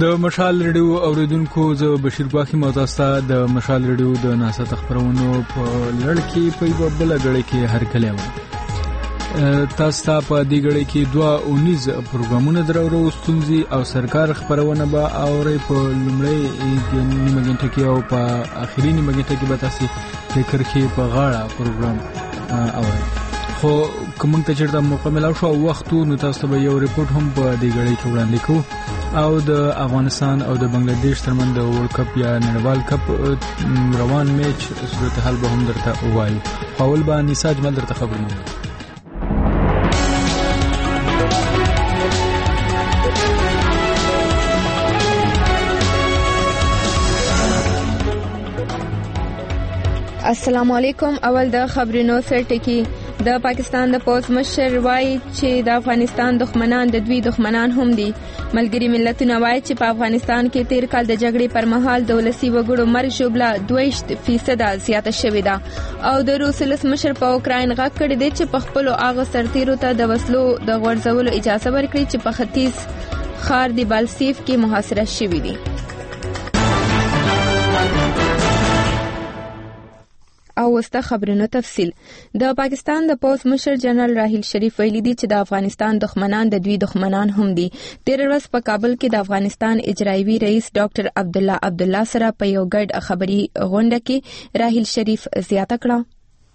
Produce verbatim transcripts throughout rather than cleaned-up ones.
د مشال ریډیو اوریدونکو زه بشیر ګواخی موضوعستا د مشال ریډیو د ناسا خبرونو په لړ کې په یو بل غړي کې هر کله و تاسو ته په دې غړي کې دوه اونیز پروګرامونه درو ستونزي او سرکار خبرونه به اورې په لومړی نیمه غنټه کې او په اخري نیمه غنټه کې به تاسو د کرخي په غاړه پروګرام اورئ. خو کوم ته چیرته مکمل شو وختو نو تاسو به یو ریپورت هم په دې غړي کې وړاندې کوو او د افغانستان او د بنگلاديش ترمن د ورلد کپ یا نړیوال کپ روان میچ صورتحال به هم درته وایو. اول به نساج مل درته خبرونه. السلام علیکم. اول د خبرونو سر ټکی. د پاکستان د پوز مشر وایي چې د افغانستان دښمنان د دوی دښمنان هم دي. ملګری ملتونه وایي چې په افغانستان کې تیر کال د جګړې پر مهال د ولسی وګړو مرګ شوبله دوه فیصد زیاته شوې ده او د روس مشر په اوکراین غږ کړی دی چې په خپل اغه سرتیرو ته د وسلو د غورځولو اجازه ورکړي چې په ختیځ خار دی بالسیف کې محاصره شوی دي. او وسته خبرونو تفصیل. د پاکستان د پوز مشر جنرال راحیل شریف ویلي دی چې د افغانستان دښمنان د دوی دښمنان هم دي. تیر ورځ په کابل کې د افغانستان اجرایوي رئیس ډاکټر عبدالله عبدالله سره په یو ګډ خبري غونډه کې راحیل شریف زیاته کړه.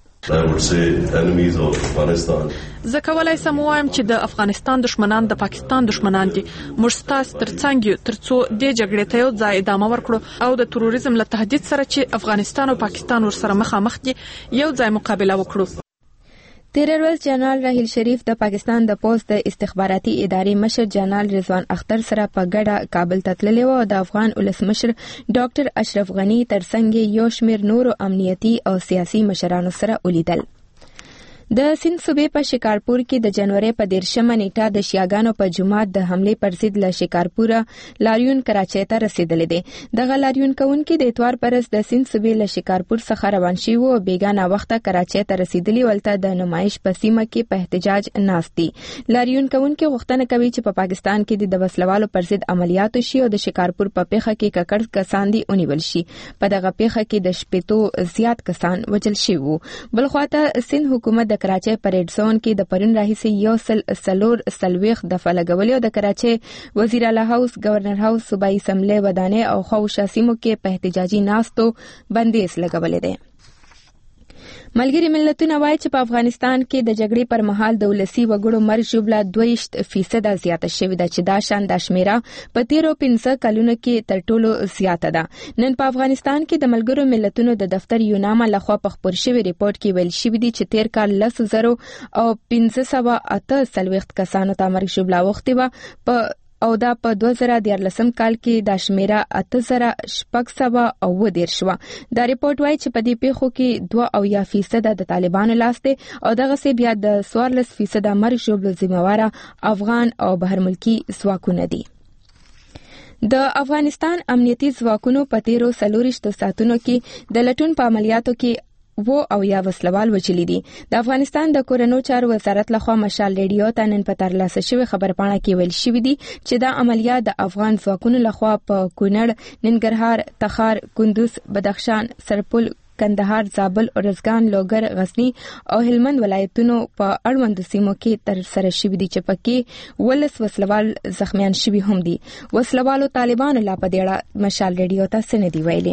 زه کولای سم وایم چې د افغانستان دشمنان د پاکستان دشمنان دي. موږ ستاسو ترڅنګ یو ترڅو د جګړې ته یو ځای ادامه ورکړو او د تروریزم له تهدید سره چې افغانستان او پاکستان ورسره مخامخ دي یو ځای مقابله وکړو. تیر ورځ جنرال راحیل شریف د پاکستان د پوز د استخباراتي ادارې مشر جنرال رضوان اختر سره په ګډه کابل ته تللی و او د افغان ولسمشر ډاکټر اشرف غنی ترڅنګ یو شمېر نورو امنیتي او سیاسي مشرانو سره ولیدل. د سند صوبې په شکارپور کې د جنوري په دیرشمه نیټه د شیاګانو په جماعت د حمله پر ضد له شکارپور لاریون کراچۍ ته رسیدلې دي. دغه لاریون کوونکي د اتوار پرز د سند صوبې له شکارپور څخه روان شي او بیګانه وخته کراچۍ ته رسیدلی ولته د نمایش په سیمه کې په احتجاج ناشتي. لاریون کوونکي غوښتنه کوي چې په پاکستان کې د وسلوالو پر ضد عملیات وشي او د شکارپور په پیښه کې ککړ کسان دي ونیول شي. په دغه پیښه کې د شپېتو زیات کسان وژل شوي وو. بلخواته سند حکومت کراچۍ پریډ زون کې د پرون راهیسې یو سل سلور سلويخ د فلګولې او د کراچۍ وزیر اعلی هاوس گورنر هاوس صوبایي اسمبلی ودانې او خوشا سیمو کې په احتجاجي ناستو بندیز لګولې ده. ملګری ملتونه وایي چې په افغانستان کې د جګړې پر مهال د ولسی وګړو مرګ شوبله دوه فیصد زیاته شوې ده چې دا شان د شمیره په تیرو پنځه کلونو کې تر ټولو زیاته ده. نن په افغانستان کې د ملګرو ملتونو د دفتر یوناما لخوا په خبر شوی ریپورت کې ویل شوی دی چې تیر کال لس زره او پنځه سوه اته څلوېښت کسانو ته مرګ شوبله وختي و په او دا په دوه زره دیارلسم کال کې د شمیره اته زره شپږ سوه اووه دېرش شوه. دا ریپورت وایي چې په دې پیښو کې دوه اویا فیصده د طالبانو لاس دی او دغسې بیا د څوارلس فیصده مرګ ژوبلو ذمهواره افغان او بهرملکي ځواکونه دي. د افغانستان امنیتي ځواکونو په تیرو څلورویشتو ساعتونو کې د لټون په عملیاتو کې وو او یا وسلوال وچلی دي. د افغانستان د کورنو چارو وزارت لخوا مشال ریډیو ته نن په ترلاسه شوی خبرپاڼه کې ویل شوی دی چې دا عملیات د افغان ځواکونو لخوا په کونړ، ننګرهار، تخار، کندوز، بدخشان، سرپل، کندهار، زابل، ارزګان، لوګر، غزنی او هلمند ولایتونو په اړوندو سیمو کې تر سره شوي دي چې پکې ولس وسلوال زخمیان شوي هم دي. وسلوالو طالبانو لا په دې اړه مشال ریډیو ته څه نه دي ویلي.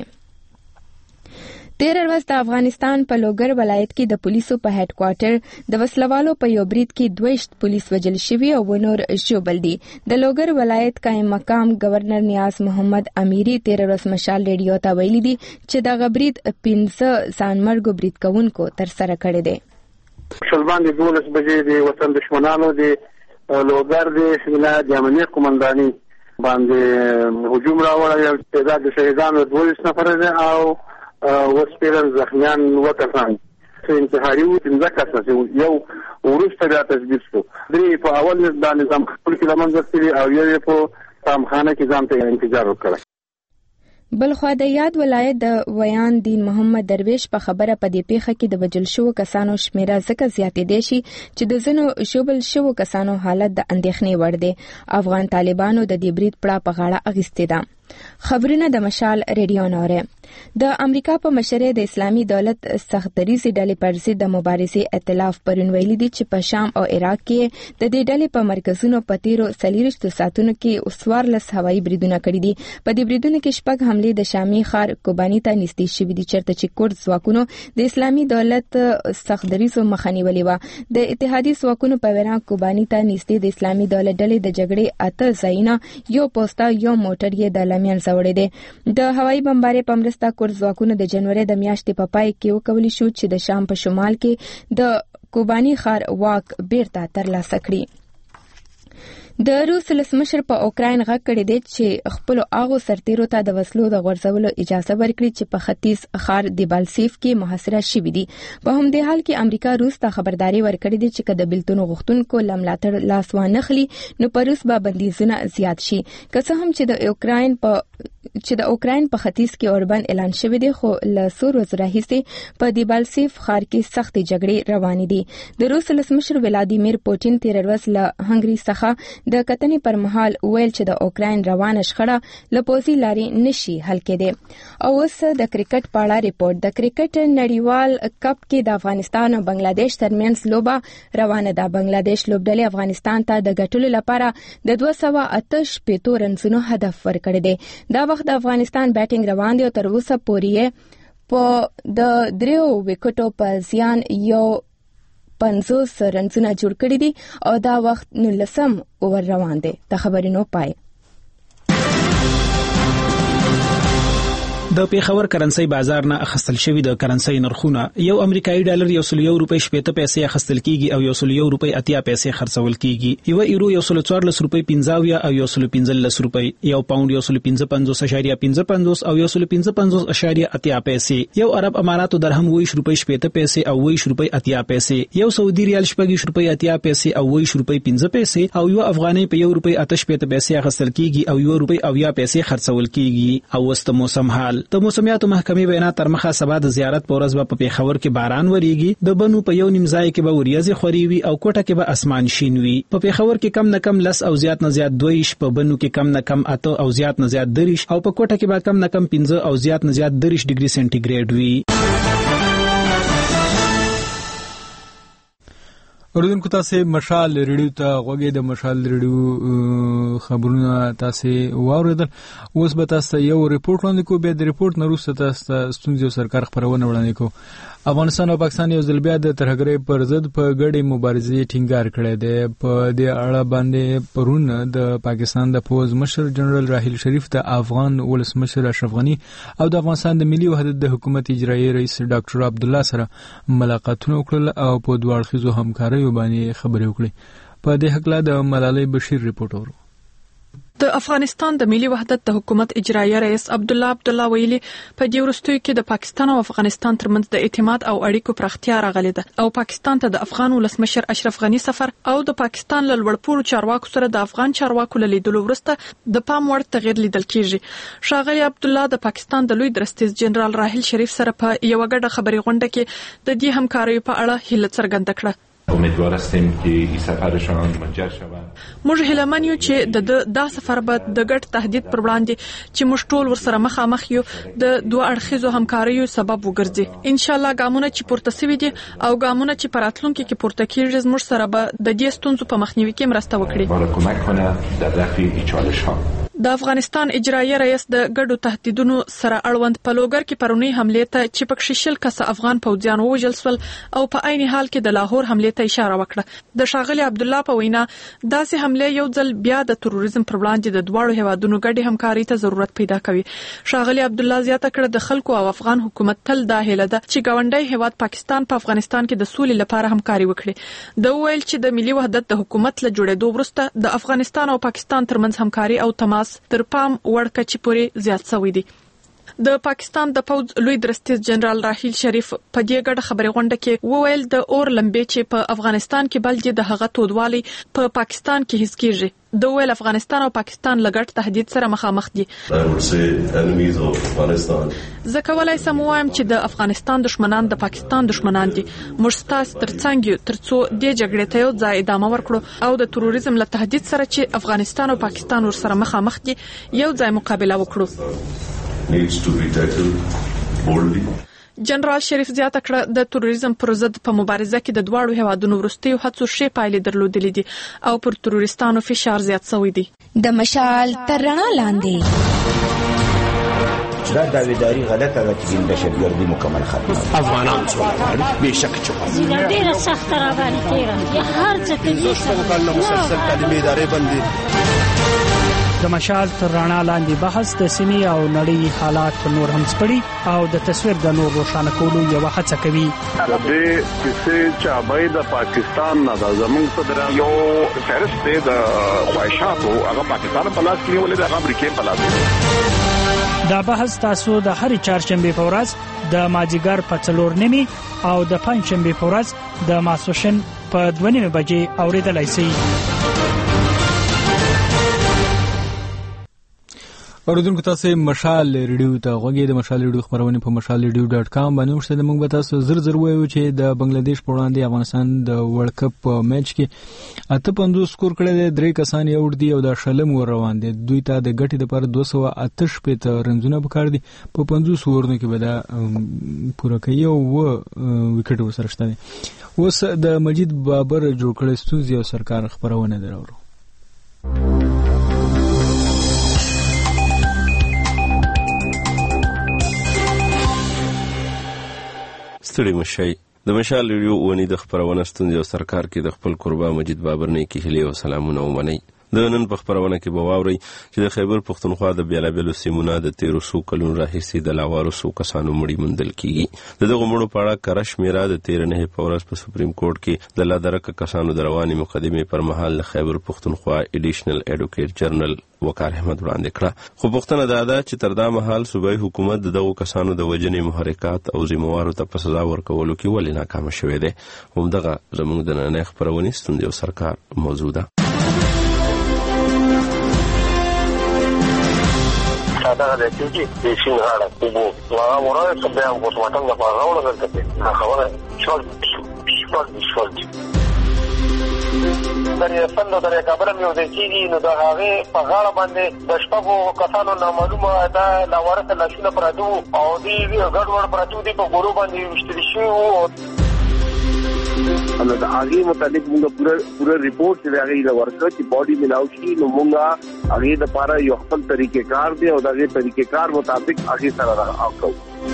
تیر ورځ د افغانستان په لوګر ولایت کې د پولیسو په هډ کوارټر د وسلوالو په یو برید کې دوه پولیس وژل شوي او نور ژوبل دي. د لوګر ولایت قائم مقام گورنر نیاز محمد امیری تیر ورځ مشال ریډیو ته ویلي دي چې دغه برید پنځه ځانمرګو برید کوونکو تر سره کړی دی. شلبان د دولس بجې د وطن دشمنانو د لوګر د سیمه د امنیت قومنداني باندې هجوم راوړی او تعداد د شهیدانو دوه نفر دي او وسپیرن زخمیان وکړان. انتحاري و پنځه کسه یو وروسته بیا تثبیت شو. درې په اول دا نظام خپل کې لمنځه تللي او یو په تامخانه کې ځان ته انتظار وکړ. بلخوا د یاد ولایت د ویان دین محمد درویش په خبره په دې پیښه کې د وجل شو کسانو شمیره ځکه زیاتې دي شي چې د زنو شوبل شو کسانو حالت د اندېښنې وړ دی. افغان طالبانو د دې برید پړه په غاړه اخیستې ده. خبرونه د مشال ریډیو نوره. د امریکا په مشرۍ د اسلامي دولت سختدریزي ډلې پر ضد د مبارزې ائتلاف پرون ویلي دي چې په شام او عراق کې د دې ډلې په مرکزونو په تیرو څلوېښتو ساعتونو کې اوسوارلس هوایي بریدونه کړي دي. په دې بریدونو کې شپږ حملې د شامي ښار کوباني ته نږدې شوې دي چېرته چې کورد ځواکونو د اسلامي دولت سختدریزو مخه نیولې وه. د اتحادي ځواکونو په وینا کوباني ته نږدې د اسلامي دولت ډلې د جګړې اته ځایونه یو پوسټا یو موټر یې د لمین زوړې دي. د هوایي بمبارۍ په مرسته کورد ځواکونو د جنوري د میاشتې په پای کې وکولای شو چې د شام په شمال کې د کوباني ښار واک بیرته ترلاسه کړي. د روس ولسمشر په اوکراین غږ کړی دی چې خپل اغو سرتیرو ته د وسلو د غورځولو اجازه ورکړي چې په ختیځ ښار دیبالسیف کې محاصره شوي دي. په همدې حال کې امریکا روس ته خبرداري ورکړې ده چې که د بیلتون غوښتونکو لملاتړ لاس وانخلي نو په روس به بندیزونه زیات شي. که څه هم چې د اوکراین په چې د اوکراین په ختیځ کې اوربند اعلان شوی دی خو له څو ورځو راهیسې په دیبالسیف ښار کې سختې جګړې روانې دي. د روس ولسمشر ولادیمیر پوټین تېره ورځ له هنګري څخه د کتنې پر مهال ویل چې د اوکراین روانه شخړه له پوځي لارې نشي حل کېدی. او اوس د کرکټ په اړه ریپورت. د کرکټ نړیوال کپ کې د افغانستان او بنگلاديش ترمنځ لوبه روانه ده. بنگلاديش لوبډلې افغانستان ته د ګټلو لپاره د دوه سوه اته شپېتو رنزونو هدف ورکړی دی. دا وخت د افغانستان بیټینګ روان دی او تر اوسه پورې په د دریو وکټو په زیان یو پنځوس رنزونه جوړ کړي دي او دا وخت نولسم اوور روان دی. د خبرونو پای. د پیښور کرنسي بازار نه اخیستل شوی د کرنسي نرخونه یو امریکایي ډالر یو سل یو روپۍ شپږ پیسې اخیستل کیږي او یو سل یو روپۍ اتیا پیسې خرڅول کیږي. یو یورو یو سل څوارلس روپۍ پنځه او یو سل پنځلس روپۍ. یو پاوند یو سل پنځه پنځوس اشاریه پنځه پنځوس او یو سل پنځه پنځوس اشاریه اتیا پیسې. یو عرب اماراتو درهم ویش روپۍ شپږ پیسې او ویش روپۍ اتیا پیسې. یو سعودي ریال شپږ روپۍ اتیا پیسې او ویش روپۍ پنځه پیسې او یو افغاني په یو روپۍ اته شپږ پیسې اخیستل کیږي او یو روپۍ اویا پیسې خرڅول کیږي. او وست موسم حال. د موسمیاتو محکمې وینا تر مخه سبا د زیارت په ورځ په پیښور کې باران وریږي. د بنو په یو نیم ځای کې به وریځې خوري وي او کوټه کې به اسمان شین وي. په پیښور کې کم نه کم لس او زیات نه زیات دویش، په بنو کې کم نه کم اته او زیات نه زیات دریش او په کوټه کې به کم نه کم پنځه او زیات نه زیات دریش ډیګري سنټیګریډ وي. اوریدونکو تاسو مشال ریډیو ته غوږی. د مشال ریډیو خبرونه تاسو واوریدل. اوس به تاسو یو ریپورت وړاندې کوو. به د ریپورت نه وروسته تاسو ستونزې او سرکار خبرونه وړاندې کوو. افغانستان او پاکستان یو ځل بیا د ترهګرۍ پر ضد په ګډې مبارزې ټینګار کړی دی. په دې اړه باندې پرون د پاکستان د پوز مشر جنرال راحیل شریف د افغان ولسمشر اشرف غنی او د افغانستان د ملي وحدت د حکومت اجرایي رئیس ډاکټر عبدالله سره ملاقاتونه وکړل او په دوه اړخیزو همکاریو باندې خبرې وکړې. په دې هکله د ملالۍ بشیر ریپورت اورو. د افغانستان د ملي وحدت د حکومت اجرایي رئیس عبدالله عبدالله ویلي په دې وروستیو کې د پاکستان او افغانستان ترمنځ د اعتماد او اړیکو پراختیا راغلې ده او پاکستان ته د افغان ولسمشر اشرف غنی سفر او د پاکستان له لوړپوړو چارواکو سره د افغان چارواکو له لیدلو وروسته د پام وړ تغیر لیدل کیږي. ښاغلي عبدالله د پاکستان د لوی درستیز جنرال راحیل شریف سره په یو غټه خبري غونډه کې د دې همکاریو په اړه هیله څرګنده کړه. امیدوار هستیم که این سفرشان منجر شود. موږ هیلهمن یو چې د دا سفر به د ګډ تهدید پر وړاندې چې موږ ټول ورسره مخامخ یو د دوه اړخیزو همکاریو سبب وګرځي. ان شاء الله ګامونه چې پورته شوي دي او ګامونه چې په راتلونکي کې پورته کیږي موږ سره به د دې ستونزو په مخنیوي کې مرسته وکړي. ما را کمک کنه در رفع این چالش‌ها. د افغانستان اجرایي رئیس د ګډو تهدیدونو سره اړوند په لوګر کې پرونی حمله ته چې پکې شل کسه افغان پوځیان وژل شول او په عین حال کې د لاهور حمله ته اشاره وکړه. د ښاغلي عبدالله په وینا داسې حمله یو ځل بیا د تروریزم پر وړاندې د دواړو هیوادونو ګډې همکاري ته ضرورت پیدا کوي. ښاغلي عبدالله زیاته کړه د خلکو او افغان حکومت تل دا هیله ده چې ګاونډي هیواد پاکستان په افغانستان کې د سولې لپاره همکاري وکړي. د ویل چې د ملي وحدت د حکومت له جوړېدو وروسته د افغانستان او پاکستان ترمنځ همکاري او تماس تر پام وړ کچې پورې زیات شوی دی. د پاکستان د پوز لوی درستیز جنرال راحیل شریف په دې ګډه خبري غونډه کې وویل د اور لمبې چې په افغانستان کې بل دي د هغه تودوالي په پاکستان کې هیڅ کېږي. د ویل افغانستان او پاکستان لګټ تهدید سره مخامخ دي. زه کولای سم وایم چې د افغانستان دشمنان د پاکستان دشمنان دي. موږ ستاسو ترڅنګ یو ترڅو د جګړې ته یو ځای ادامه ورکړو او د تروریزم له تهدید سره چې افغانستان او پاکستان ور سره مخامخ دي یو ځای مقابله وکړو. جنرال شریف زیاته کړه د تروریزم پر ضد په مبارزه کې د دواړو هیوادونو وروستیو هڅو شی پایلې درلودلې دي او پر تروریستانو فشار زیات شوی دی. د مشال تر رڼا لاندې دا داویداری غلطه ده چې د دهشتګردي مکمل ختمه افغانان څومره به شک چوکا ډیره سخت را باندې تیرا هر څه کې څنګه مسلسل تعلیمي ادارې بندي. د مشال تر رڼا لاندې بحث د سیمې او نړۍ حالات نور هم سپړي او د تصویر د نور روښانه کولو یو هڅه کوي. د دې چې چابای د پاکستان نه د زمونږ صدر یو فهرست د خواهشاتو هغه پاکستان په لاس کې ولې د امریکا په لاس. دا بحث تاسو د هرې چهارشنبه په ورځ د مازیګر په څلور نیمې او د پنځشنبه په ورځ د ماسوشن په دوه نیمې بجې اوریدلای شئ. اوریدونکو تاسو مشال ریډیو ته غوږی د مشال ریډیو خبرونه په مشال ریډیو ډاټ کام باندې مشته. موږ به تاسو زر زر وایو چې د بنگلاديش په وړاندې افغانستان د ورلد کپ میچ کې اته پنځوس سکور کړی دی، درې کسان یې اوړ دي او د شلم ور روان دي. دوی ته د ګټې لپاره دوه سوه اته شپېته رنزونه پکار دي. په پنځوس اورونو کې به دا پوره کوي او و وکټ ورسره شته. اوس د مجید بابر جوړ کړی ستونزې او سرکار خبرونه درو. ستړي مشي د مشال ریډیو ونی د خبرونه ستونزې او سرکار کې د خپل قربا مجید بابر نه کې هلي او سلامونه ومني. د نن په خبرونه کې به واوري چې د خیبر پښتونخوا د بیلابلو سیمونو د تیرو سو کلونو راهیسې د لاوارو سو کسانو مړي مندل کیږي. دغه مړو په اړه کرش میرا د تیر نه په ورځ په سپریم کورټ کې د لادرک کسانو د رواني مقدمه پر مهال خیبر پښتونخوا ایډیشنل ایډوکیټ جرنل وقار احمد وړاندې کړه. خو پښتنه دا ده چې تر دا مهال صوبایي حکومت دغه کسانو د وجنې محرکات او ذمہوارو ته په سزا ورکولو کې ولې ناکام شوې ده. همدغه زموږ د نن خبرونه ستوندې او سرکار موضوع ده. دا د چوکي د شین غاړه په وو هغه ورته څه به هم کوم وطن د پاغاوله درته نه خبره شول شول شول درې څنګه درې کابل مې ودی کیږي نو دا هغه په غاړه باندې د شپږو کسانو نامعلومه دا لاورته لاشونه پراتو او دی ګډوډ پراتو دی په ګورو باندې وشتل شي او انا دا هغه متعلق موږ پوره پوره ریپورت چې هغه د ورکر چې باډي ملاو شي نو موږ هغه د لپاره یو خپل طریقې کار دی او دغه طریقې کار مطابق هغه سره راوکو.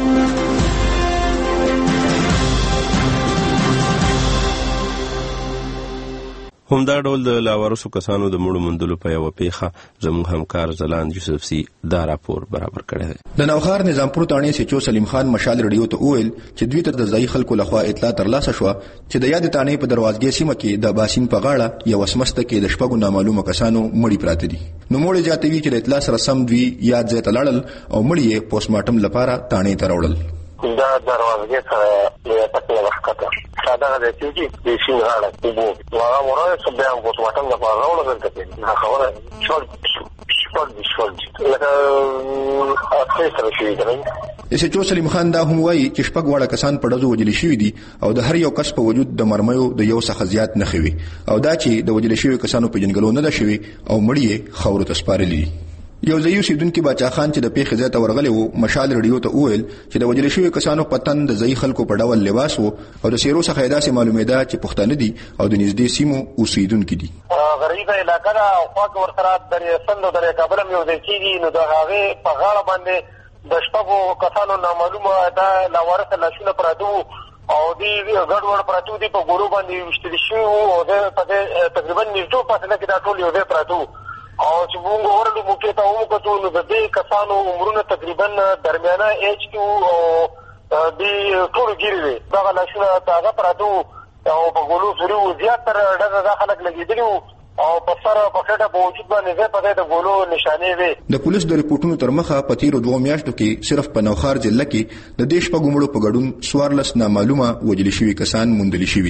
همدا ډول د لاوارسو کسانو د مړو مندلو په یو پیخه زموږ همکار زلاند یوسف سي دا راپور برابر کړی دی. د نوخار نظامپور تاڼې سچو سلیم خان مشال ریډیو ته وویل چې دوی ته د ځای خلکو لخوا اطلاع ترلاسه شوه چې د یاد تاڼې په دروازګۍ سیمه کې د باسین په غاړه یو سمسته کې د شپږو نامعلومه کسانو مړي پراته دي. نو موږ جاتوي چې د اطلاع سره سم دوی یاد ځای ته لاړل او مړي یې پوسټمارټم لپاره تاڼې ته راوړل. دا دروازګۍ سره یې پټه وښکته ساده د چوکي د شین غاړه په وو هغه ورته څه به هم کوم وطن د پاغاوله درته نه خبره شول شول شول لکه اته سره شي درنګ. سچو سلیم خان دا هم وایي چې شپږ واړه کسان په ډزو وجل شوي دي او د هر یو کس په وجود د مرمیو د یو څخه زیات نه خوي او دا چې د وجل شوي کسانو په جنګلو نه ده شوي او مړی خاورو ته سپارلي. یو ځایو سیدونکو باچا خان چې د پیښې ځای ته ورغلی وو مشال ریډیو ته وویل چې د وجل شوي کسانو پتن د ځای خلکو په ډول لباس وو او د سیرو څخه داسې معلومېده چې پښتانه دي او د نږدې سیمو اوسیدونکو دي. غریبه علاقه ده او خواږه ورسره درې سند درې کابل مې ودی کیږي نو د هغه په غاړه باندې د شپږو کسانو نامعلومه دا لاورته لاشونه پراتو او دی ګډوډ پراتو دی په ګورو باندې وشتل شي او د تقریبا نږدې فاصله کې دا ټول یو ځای پراتو او چې موږ ورلو موږ ته ومو کتو نو د دې کسانو عمرونه تقریبا درمیانه ایج کیو او دی ټول ګیري دا لاشونه تازه پراتو او په ګولو سوري زیات تر ډېر خلک لګیدلی او په سره په کټه په وجود باندې زه په دې د ګولو نشانې وي. د پولیس د ریپورتونو تر مخه په تیرو دوه میاشتو کې صرف په نوخار ضلع کې د دیش په ګمړو په ګډون سوارلس نامعلومه وجل شوي کسان موندل شوي دي.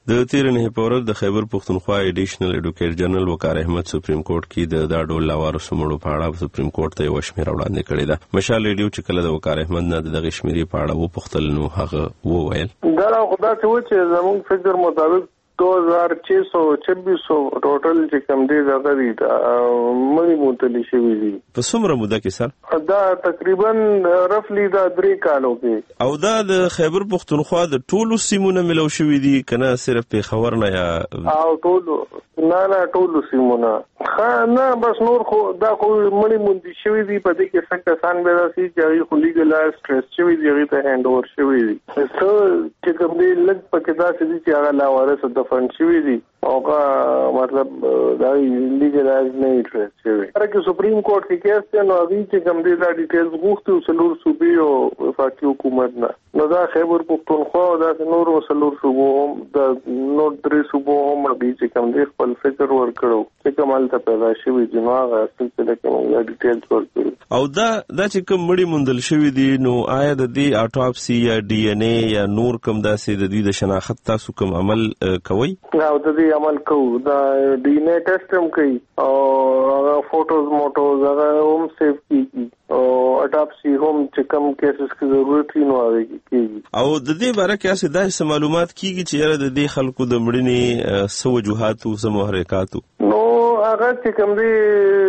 د تیرنه پورل د خیبر پختونخوا ایډیشنل ایډوکیټر جنرال وقار احمد سپریم کورټ کې د دا ډول لاوارو سمړو په اړه سپریم کورټ ته یو شمیر وړاندې کړی دا مشال ریډیو چې کله د وقار احمد نه دغه شمیرې په اړه و پختل نو هغه وویل دا خدا ته و چې زموږ فکر مطابق دو ہزار چھ سو چھبیس سو ټوټل چې کم دی دا غوړي دا مړی مونتلی شوی دی په څومره موده کې سر دا تقریبا رفلی دا درې کالو کې او دا د خیبر پختونخوا د ټولو سیمونو ملو شوی دی کنه صرف په خبر نه یا او ټولو نه نه ټولو سیمونو خا نه بس نور خو دا خو مړی مونتی شوی دی په دې کې څنګه سان به راسي چې خو لیګل سټریس شوی دی هغه ته هاند اوور شوی دی څو چې کوم دی لږ پکې دا چې هغه لا وارث د فن شوی دی او کا مطلب دا لیګلایز نه انټرست شوی هرکه سپریم کورټ کې کیس ته نو اوی چې کوم دی دا ډیټیلز غوښتو سلور صوبې او وفاقي حکومت نه نو دا خیبر پختونخوا دا نور سلور صوبو هم دا نور درې صوبو هم چې کوم دی خپل فکر ورکړو چې کومال ته پیدا شوی دی نو هغه سلسله کې موږ ډیټیلز ورکړو او دا دا چې کوم مړی مندل شوی دی نو آیا د دې اټاپسي یا ډي ان اي یا نور کوم داسې د دې د شناخت تاسو کوم عمل کوي او د دې عمل کوو دا ډي ان اي ټیسټ هم کوي او هغه فوټوز موټوز هغه هم سیو کیږي او اټاپسي هم چې کوم کیسز کې ضرورت وي نو هغه کیږي او د دې باره کې اسې داسې معلومات کیږي چې یاره د دې خلکو د مړینې څه وجوهات او څه محرکات نو هغه چې کوم دی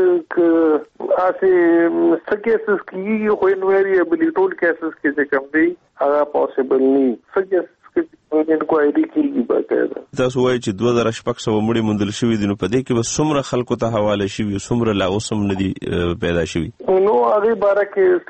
اسې څه کیسز کیږي خو نو ویریبل ټول کیسز کې چې کوم دی هغه پوسیبل نه څه انکوایری کیږي باقاعده تاسو وایي چې دوه زره شپږ سوه مړي موندل شوي دي نو په دې کې به څومره خلکو ته حواله شوي څومره لا اوس هم نه دي پیدا شوي نو هغې باره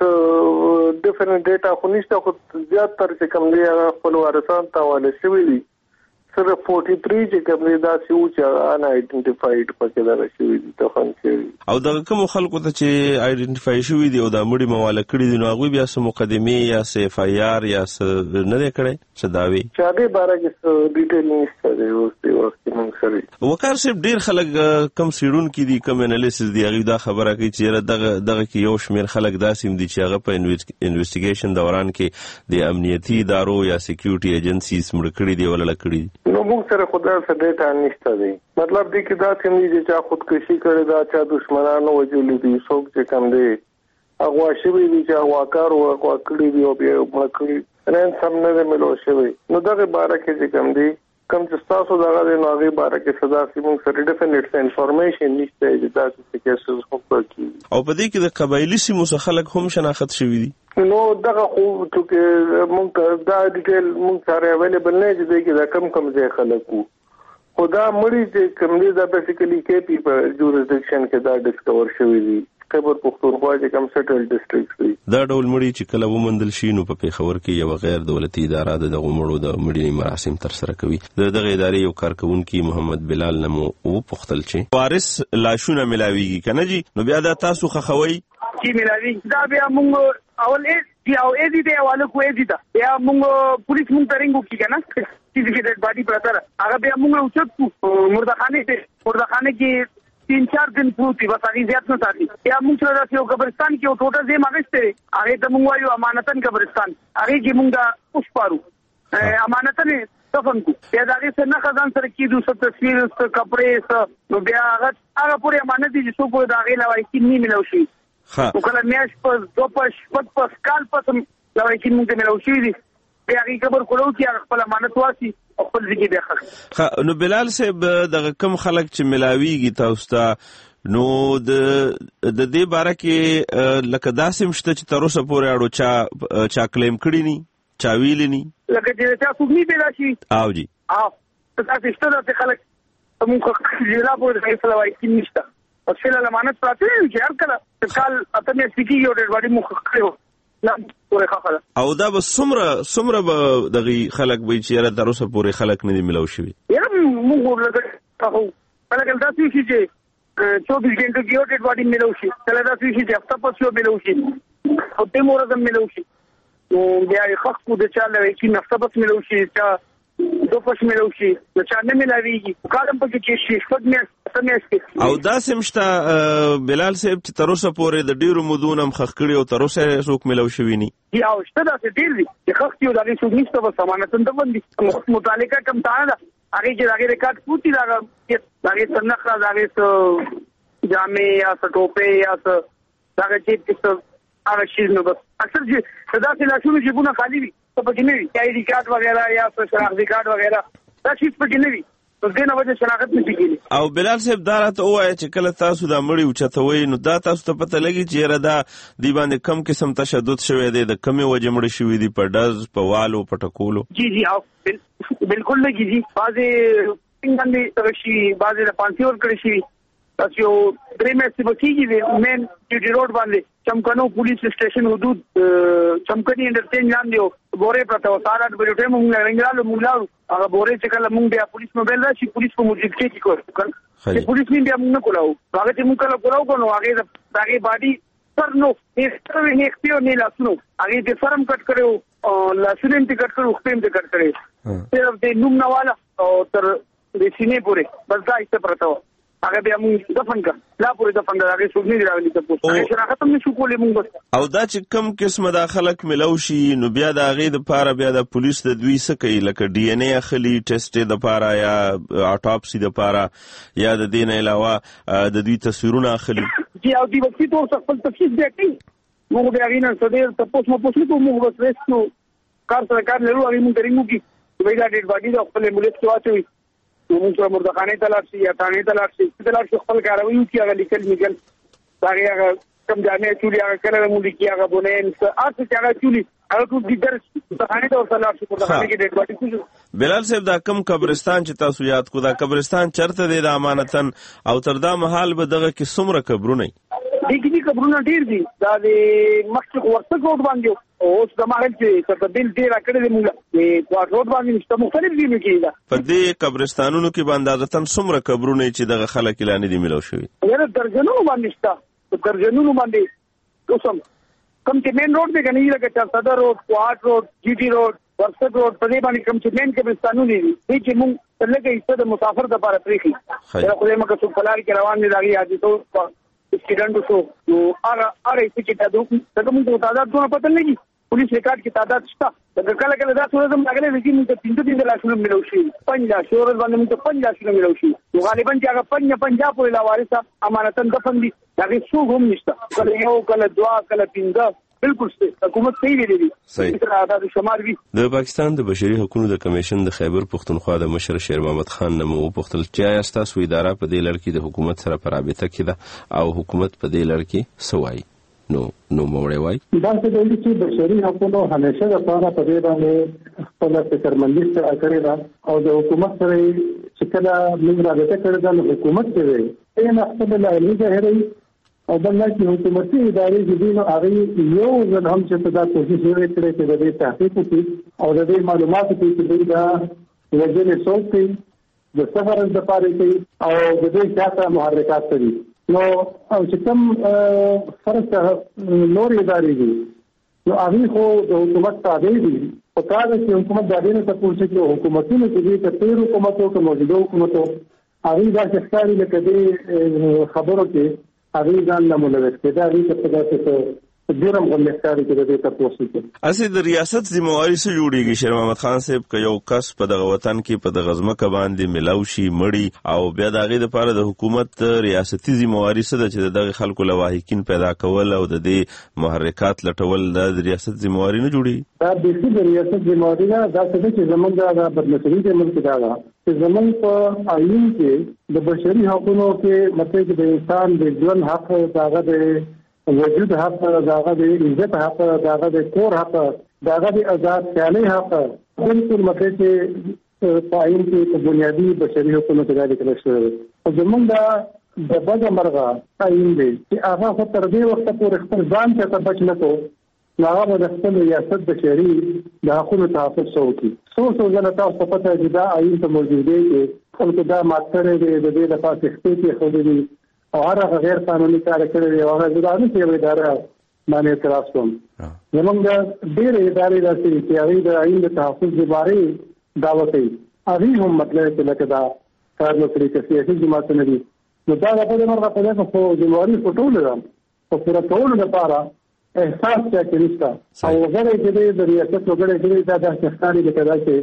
کې ډیفرنټ ډیټا خو نشته خو زیاتره چې کوم دی هغه خپل وارثانو ته حواله شوي دي صرف فورټي تھری چې کوم دی داسې وو چې ان آئیډنټیفاید پکې دغه شوي دي دفن شوي او دغه کومو خلکو ته چې آئیډنټیفای شوي دي او دا مړي مواله کړي دي نو هغوی بیا څه مقدمې یا څه اف آی آر یا څه نه دی کړی څه دعوې چې هغې باره کې څه ډیټیل نشته دی اوس دې وخت کې موږ سره وقار صاحب ډېر خلک کم څېړونکي دي کم انالیسس دي هغوی دا خبره کوي چې یاره دغه دغه کې یو شمېر خلک داسې هم دي چې هغه په انویسټیګیشن دوران کې د امنیتي ادارو یا سیکیورټي ایجنسیز مړه کړي دي ولله کړي دي نو موږ سره خدا سره ډیټا نشته دی مطلب دی کې دا څنګه دي چې چا خودکشي کړې دا چا دشمنانو وجلې دي څوک چې کم دی هغه شوی دي چې هغه کار او هغه کړی دی او بیا موږ کړی رن سم نه ملو شوی نو دغه باره کې چې کم دی کم چې تاسو دغه د نوغي باره کې صدا سیمون سره ډیفینټ انفارمیشن نشته چې تاسو څه کیسز خو کوي او په دې کې د قبایلی سیمو څخه خلک هم شناخت شوی دي نو دغه خو چې موږ دا ډیټیل موږ سره اویلیبل نه دي چې دا کم کم ځای خلک وو خدا مړی چې کوم دي دا بیسیکلی کې پی په جورسډکشن کې دا ډیسکور شوی دي خیبر پختونخوا چې کوم سټل ډیسټریکټ دي دا ډول مړی چې کله ومندل شي نو په پیښور کې یو غیر دولتي اداره د دغه مړو د مړینې مراسم تر سره کوي د دغه ادارې یو کارکونکي محمد بلال نمو او پختل چې وارث لاشونه ملاويږي کنه جی نو بیا دا تاسو خخوي کی ملاوي دا بیا موږ اول دی او ای دي دی والو کو ای دي دا بیا موږ پولیس موږ ترنګو کی کنه چې د ډیډ باډي پرتر هغه بیا موږ اوچت مردخانه ته مردخانه کې तीन चार दिन पूरी बस आगे ज्यादा न साथी या मुंग चला जाती हो कब्रिस्तान की टोटल जे मागस्ते आगे तो मुंगवायो अमानतन कब्रिस्तान आगे की मुंगा उस पारू अमानतन दफन को या आगे से न खजान सर की दूसरा तस्वीर उस कपड़े तो ब्याह आगे पूरे अमानत दी जिसको कोई दागे लवाई की नहीं मिलाउशी तो कल मैच पर दो पर पद पर काल पर लवाई की मुंगे मिलाउशी दी بیا هغه قبر کولو چې خپل امانت واسي خپل ځګي دخل نو بلال صاحب دغه کم خلک چې ملاويږي تاسو ته نو د د دې باره کې لکه داسې مشته چې تر اوسه پورې اړو چا چا کلیم کړی ني چا ویل ني لکه چې چا څوک نه پیدا شي او جی او تاسو ستاسو ته خلک موږ جلا پورې فیصله وایي چې نشته او چې امانت پراته چې هر کله کال اته مې سکی یو ډېر باندې مخ کړو او دا به څومره څومره به دغه خلک به چې را تر اوسه پورې خلک نه دي ملو شوي یاره موږ لګا هو بلکې دا څه شي چې چوبیس غنټه کې یو ډېډ باډي ملو شي کله دا څه شي چې هفته پس یو ملو شي او ته مورزم ملو شي نو بیا یې خخ کو د چا لوي چې هفته پس ملو شي چې دو پس ملو شي نو چا نه ملاويږي کارم پکې چې شي خپل مې او دا سمشتا بلال صاحب چې تر اوسه پورې د ډیرو مودونو مخخ کړي او تر اوسه څوک ملو شوی ني یا شته دا چې ډیر دي چې خخ یو د څوک نشته په سمانتن د باندې متعلقه کم تا نه هغه چې هغه ریکارډ پوتي دا هغه څنګه هغه جامې یا ټوپه یا هغه چې هغه شي نو بس اکثر چې صدا سے لاشونو جيبونه خالی وي ته پکې نه وي آی ډي کارت وغیرہ یا شناختی کارت وغیرہ دا شي پکې نه وي په دې نه وجه شناخت نشي کېږي. او بلال صاحب دا راته وایي چې کله تاسو دا مړی اوچتوي نو دا تاسو ته پته لګي چې را دا دی باندې کم قسم تشدد شوی دی د کمی وجه مړی شوی دی په ډز په والو په ټکولو. جی جی او بالکل لګي جی بازي څنګه ترشي بازي د پانسي ور کړی شي تاسو درې مې څه بکیږي مین ډي روډ باندې چمکنو پولیس سټیشن حدود چمکني انټرچینج لاندې یو بورې پرته و سارا د بریټه مونږ رنګرالو مونږ هغه بورې چې کله مونږ بیا پولیس موبایل راشي پولیس په موجود کې کی کول چې پولیس نه بیا مونږ نه کولاو هغه چې مونږ کله کولاو کنو هغه د هغه باډي سر نو هیڅ نه اختیار نه لاسنو هغه د فرم کټ کړو لاسونه یې کټ کړو خپل یې کټ کړو صرف د نوم نواله او تر د سینې پورې بس دا ایسته پرته هغه بیا موږ دفن کړ لا پورې دفن کړ هغه څوک نه راغلی ته پوښتنه هغه شراکت هم نشو کولای موږ او دا چې کم قسمه د خلک ملو شي نو بیا د هغه د پاره بیا د پولیس د دوی څه کوي لکه ډي ان اي اخلي ټیسټ د پاره یا اټوپسي د پاره یا د دین علاوه د دوی تصویرونه اخلي جی او دی وختي تور خپل تفصیل دی کوي موږ بیا غوښنه سده تاسو مو پوښتنه کوو موږ بس رسنو کار سره کار لرو هغه موږ درینګو کی دوی دا ډیډ باډي د خپل ملت کې واچوي موږ سره مردخانه تلار شي یا ثاني تلار شي تلار شي خپل کاروي کی هغه لیکل میګل هغه هغه کم جامې چولي هغه کله مو لیکي هغه بونین څه اته چې هغه چولي هغه ټول د درس ثاني تور تلار شي مردخانه کې ډیډ باډي بلال صاحب دا کم قبرستان چې تاسو یاد کو دا قبرستان چرته دی د امانتن او تر دا محل به دغه کې څومره قبرونه دي دي قبرونه ډیر دي دا د مخکې ورته کوټ باندې اوس د ماحل چې تر دل ډیر کړی دی موږ د کوټ روډ باندې نشته مختلف دي کېږي په دې قبرستانونو کې باندې عادتن څومره قبرونه چې دغه خلک اعلان دي ملو شوی یاره درجنونو باندې نشته درجنونو باندې اوسم کم چې مین روډ دی کنه یې لکه صدر روډ کوټ روډ جی ټي روډ ورسټ روډ په دې باندې کم چې مین قبرستانونه دي چې موږ تلګه ایسته د مسافر د لپاره پریخي دا خو موږ څو پلار کې روان دي داږي اځي ته سټډنټ شو نو هغه هغه چې تعداد څنګه موږ تعداد څونه پته لګي پولیس ریکارډ کې تعداد شته دا کله کله دا څه زم راغلي چې موږ پنځه پنځه لاشونه ملو شي پنځه شور باندې موږ پنځه لاشونه ملو شي غالبا چې هغه پنځه پنځه پورې لا وارثه امانتن دفن دي دا څه هم نشته کله یو کله دوا کله پنځه بالکل حکومت صحیح ویلي دي د پاکستان د بشري حقوقو د کمیشن د خیبر پښتونخوا د مشر شیر محمد خان نمو پختل چې تاسو اداره په دې لړ کې د حکومت سره په رابطه کې ده او حکومت په دې لړ کې سوای نو نو موړې وای دا څه د چې بشري حقوقو همیشه د پاره په دې باندې خپل فکرمندي سره کړی دا او د حکومت سره چې کله موږ رابطه کړی دا حکومت دی یې نه خپل لایې ظاهري او بل چې حکومتي ادارې دي نو هغه یو ځل هم چې دا کوشش وکړي چې د دې تحقیق وکړي او د دې معلوماتو کې چې دا وجه څوک د سفر د پاره کوي او د دې ځاته محرکات کوي نو او چې کوم فرصت نور ادارې دي نو هغه خو د حکومت تابع دي او کله چې حکومت د دې ته پوښتنه کوي حکومتونه چې د تیر حکومتو کې موجوده حکومتو هغه دا ښکاري لکه دې خبرو کې هغه ځان له مولوي کې دا هغه څه څه جرم غلطاري کې د دې تاسو ته اسی د ریاست ذمہواری سره جوړیږي شیر محمد خان صاحب ک یو کس په دغه وطن کې په دغه ځمکه باندې ملاو شي مړی او بیا دغه لپاره د حکومت ریاستي ذمہواری سره چې دغه خلکو لواحقین پیدا کول او د دې محرکات لټول د ریاست ذمہواری نه جوړي دا د دې ریاست ذمہواری نه دا څه چې زمونږ د بدمسلي د ملک دا چې زمونږ په آئین کې د بشري حقوقو کې مطلب د انسان د ژوند حق داغه د وجود حق داغه د عزت حق داغه د کور حق داغه د آزاد خیالي حق بالکل مطلب چې پاین کې په بنیادی بشري حقوقو ته ذکر شوی او زمونږ د بده مرغه پاین دی چې هغه تر دې وخت پورې خپل ځان ته بچ نه کو هغه د خپل ریاست بشري د حقوقو تحفظ وکړي څو څو ځله تاسو په پته دي دا آئین ته موجود دی چې خلکو دا ماته دی د دې لپاره چې خپل دي او هغه غیر قانوني کار کړی دی هغه ځدانه چې اداره باندې اعتراض کوم زمونږ ډېر ادارې راځي چې هغه د عین د تحفظ لپاره دعوت کوي هغه هم مطلب چې لکه دا کار نو طریقې سیاسي جماعت نه دي نو دا په مرغه په دغه خو جمهوریت ټول ده او پر ټول لپاره احساس چې نشته او غره چې د ریاست وګړي چې دا د ښکاری د کدا چې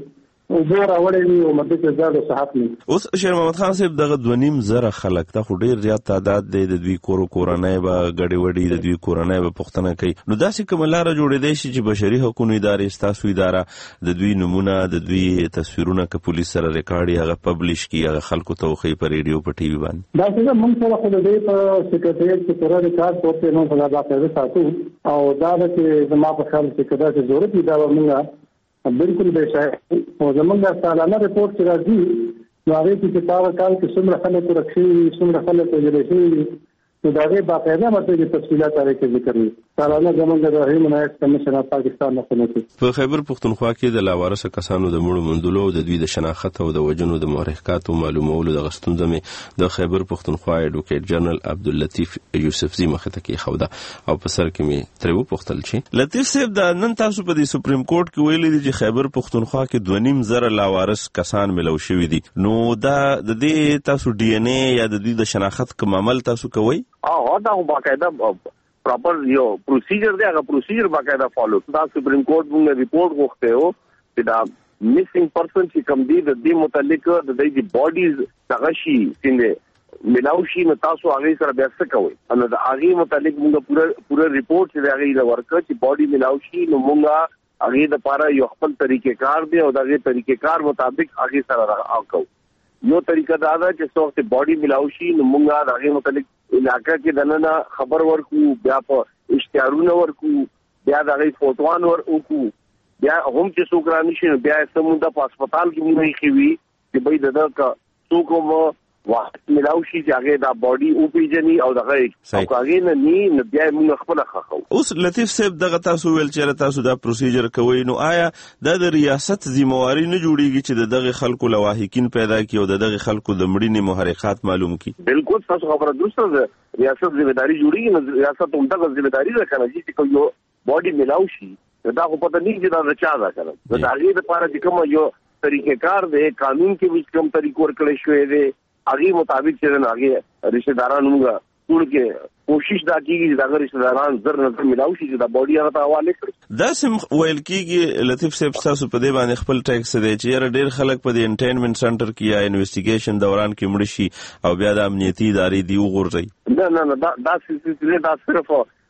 زه راوړې او مده کې زړه صحت نه. اوس شیر محمد خان صاحب دغه دونیم زره خلک ته خو ډیر زیات تعداد دی د دوی کور کورنۍ به غړي وړي د دوی کورنۍ به پښتنه کوي. نو داسې کوم لار جوړې دی چې بشري حقوقو ادارې ستاسو اداره د دوی نمونه د دوی تصویرونه ک پولیس سره ریکارډ هغه پبلش کی هغه خلکو ته خو په ریډیو په ټي وي باندې دا څنګه موږ سره خو د دې په سکرټریټ کې پوره ریکارډ پورته نو په لابا ساتو او دا چې زما په خیال کې کدا چې ضرورت دی دا موږ بالکل به شای او زمونږ سالانه ریپورت چې راځي نو هغه کې تاسو کال کې څومره خلک ورکشي څومره خلک وجلشي نو دا غي باقاعده مته د تفصيلات لري کې ذکر وي. سالانه زمونږ د رحیم نایب کمیشن اف پاکستان نه کوي. په خیبر پختونخوا کې د لاوارث کسانو د مړو مندلو د دوی د شناخت او د وجنو د مورخات او معلومولو د غستون د خیبر پختونخوا ایډوکیټ جنرال عبداللطیف یوسفزی مخه ته کې خوده او په سر کې می ترو پختل شي. لطیف صاحب د نن تاسو په د سپریم کورټ کې ویلي دي چې خیبر پختونخوا کې دوه نیم زره لاوارث کسان ملو شوی دي. نو دا د دې تاسو ډي ان اے یا د دوی د شناخت کوم عمل تاسو کوي؟ اه دا باقاعده پراپر یو پروسیجر دی هغه پروسیجر باقاعده فالو. دا سپریم کورټ موږ ریپورت غوښته او چې دا میسنګ پرسن چې کوم دی د دې متعلق د دې باډیز دغه شي څنګه ملاوشي نو تاسو هغه سره بیا څه کوئ نو د هغه متعلق موږ پورا پورا ریپورت چې هغه د ورکه چې باډي ملاوشي نو موږ هغه د پاره یو خپل طریقې کار دی او دغه طریقې کار مطابق هغه سره راکاو. یو طریقه دا ده چې څوک ته باډي ملاوشي نو موږ هغه متعلق علاقہ کې دننه خبر ورکو بیا په اشتهارونه ورکو بیا دغه فوټوان ورکو بیا هم چې څوک راني شي بیا سمونده په هسپتال کې موږ خوي چې به دغه کا څوک مو واحد ملاوشي چې هغه دا باډي او پیجني او دغه او هغه نه ني بیا موږ خپل خخو. اوس لطیف صاحب دغه تاسو ویل چې تاسو دا پروسیجر کوي نو آیا د ریاست ذمہواری نه جوړیږي چې دغه خلکو لواحقین پیدا کړي او دغه خلکو د مړینې محرکات معلوم کړي؟ بالکل تاسو خبره درسته ده ریاست ذمہواری جوړیږي نو ریاست هم دغه ذمہواری ده کنه چې یو باډي ملاوشي دا خو پته نه چې دا چا ده کنه دا هغه لپاره چې کوم یو طریقې کار دی قانون کې وڅ کوم طریقو ورکړی شوی دی هغه مطابق چې هغه رشتہ داران موږ ټول کې کوشش دا کیږي چې دا رشتہ داران زر نظر ملاوي چې دا باډي هغه ته حواله کړي. دا سم ویل کیږي لطیف صاحب تاسو په دې باندې خپل ټیکس دی چې یاره ډیر خلک په دې انټینمنت سنټر کې یا انویسټیګیشن دوران کې مړ شي او بیا د امنیتي ادارې دی وګورځي. نه نه نه دا دا سلسله دا صرف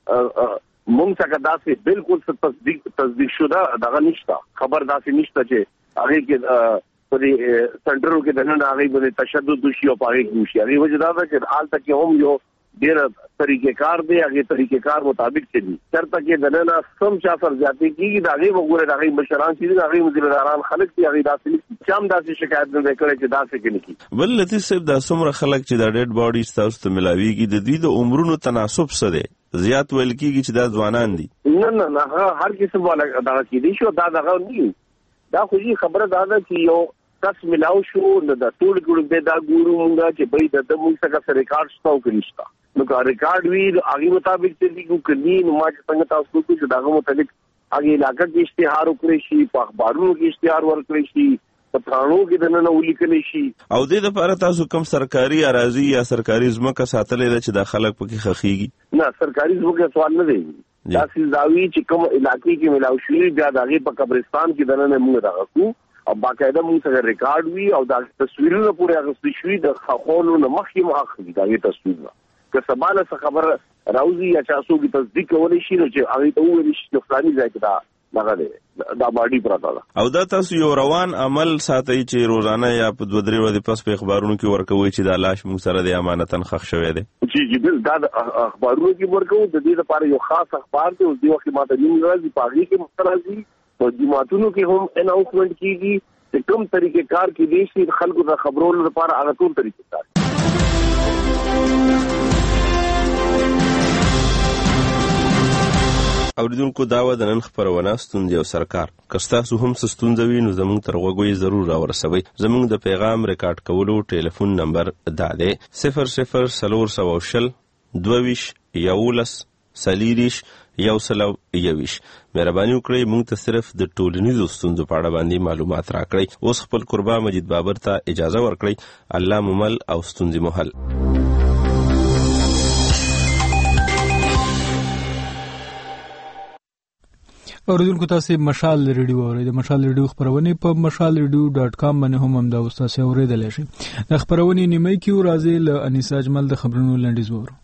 مونږ څنګه دا سي بالکل تصدیق تصدیق شوه دا نشته خبر دا سي نشته چې هغه کې په دې سنټرو کې د نن هغه باندې تشدد شي او پاره کې شي هغه وجه دا ده چې حال تک هم یو ډیر طریقې کار دی هغه طریقې کار مطابق چي چرته کې د نن سم چا سر ذاتي کیږي دا هغه وګوره دا هغه مشران چې دا هغه وزیران خلک دي هغه داسې چم داسې شکایت نه کړي چې داسې کې نه کی. بل لطیف صاحب دا څومره خلک چې دا ډیډ باډي تاسو ته ملاويږي د دوی د عمرونو تناسب څه دی؟ زیات ویل کیږي چې دا ځوانان دي. نه نه نه هر قسم والا دا کې دي شو دا دغه نه دا خو یې خبره دا ده چې یو کس ملاو شو د ټول ګورو به دا ګورو مونږه چې به د موږ څخه ریکارډ شتاو کړی نو کا ریکارډ وی هغه مطابق چې کو کلی نو ما څنګه تاسو کو چې داغه مطابق هغه علاقې کې اشتهار وکړي شي په اخبارونو کې اشتهار ورکړي شي په تھانو کې دنه ولیکل شي او د لپاره تاسو کوم سرکاري اراضي یا سرکاري ځمکه ساتلې چې د خلک پکې خخيږي؟ نه سرکاري ځمکه سوال نه دی دا سیزاوی چې کوم علاقې کې ملاو شي بیا دغه په قبرستان کې دنه موږ راغو او باقاعده موږ سره ریکارډ وی او دا تصویرونه پورې هغه شوي د خاخونو نه مخکې مخکې دا تصویرونه که سباله څه خبر راوځي یا تاسو کی تصدیق کولی شي چې هغه ته وایي چې فلاني ځای کې دا لغه دا باډي پراته ده او دا تاسو یو روان عمل ساتي چې روزانه یا په دوه درې ورځې پس په اخبارونو کې ورکوي چې دا لاش موږ سره د امانتن خښ شوی دی. جی جی بل دا اخبارونو کې ورکوي د دې لپاره یو خاص اخبار دی او د وخت ماته نیم راځي پاغي کې مسترازي او جماعتونو کې هم اناؤنسمنت کیږي چې کوم طریقې کار کې دي چې خلکو ته خبرولو لپاره هغه ټول طریقې کار اوریدونکو داوا د نن خبرونه ستوندې او سرکار کستاسو هم ستوندوي نو زموږ تر غوږی ضرور راورسوي. زموږ د پیغام ریکارډ کولو ټلیفون نمبر دا دی صفر صفر سلور سو شل دویش یولس سلیریش یو سلو یویش. مهرباني وکړئ موږ ته صرف د ټولنیزو ستونزو په اړه باندې معلومات راکړئ. اوس خپل قربا مجید بابر ته اجازه ورکړئ. الله ممل او ستونزې محل. اوریدونکو تاسو مشال ریډیو اورئ. د مشال ریډیو خبرونه په مشال ریډیو ډاټ کام باندې هم د تاسو اوریدل شي. د خبرونه نیمه کې راځي ل انیس اجمل د خبرونو لنډیز وورو.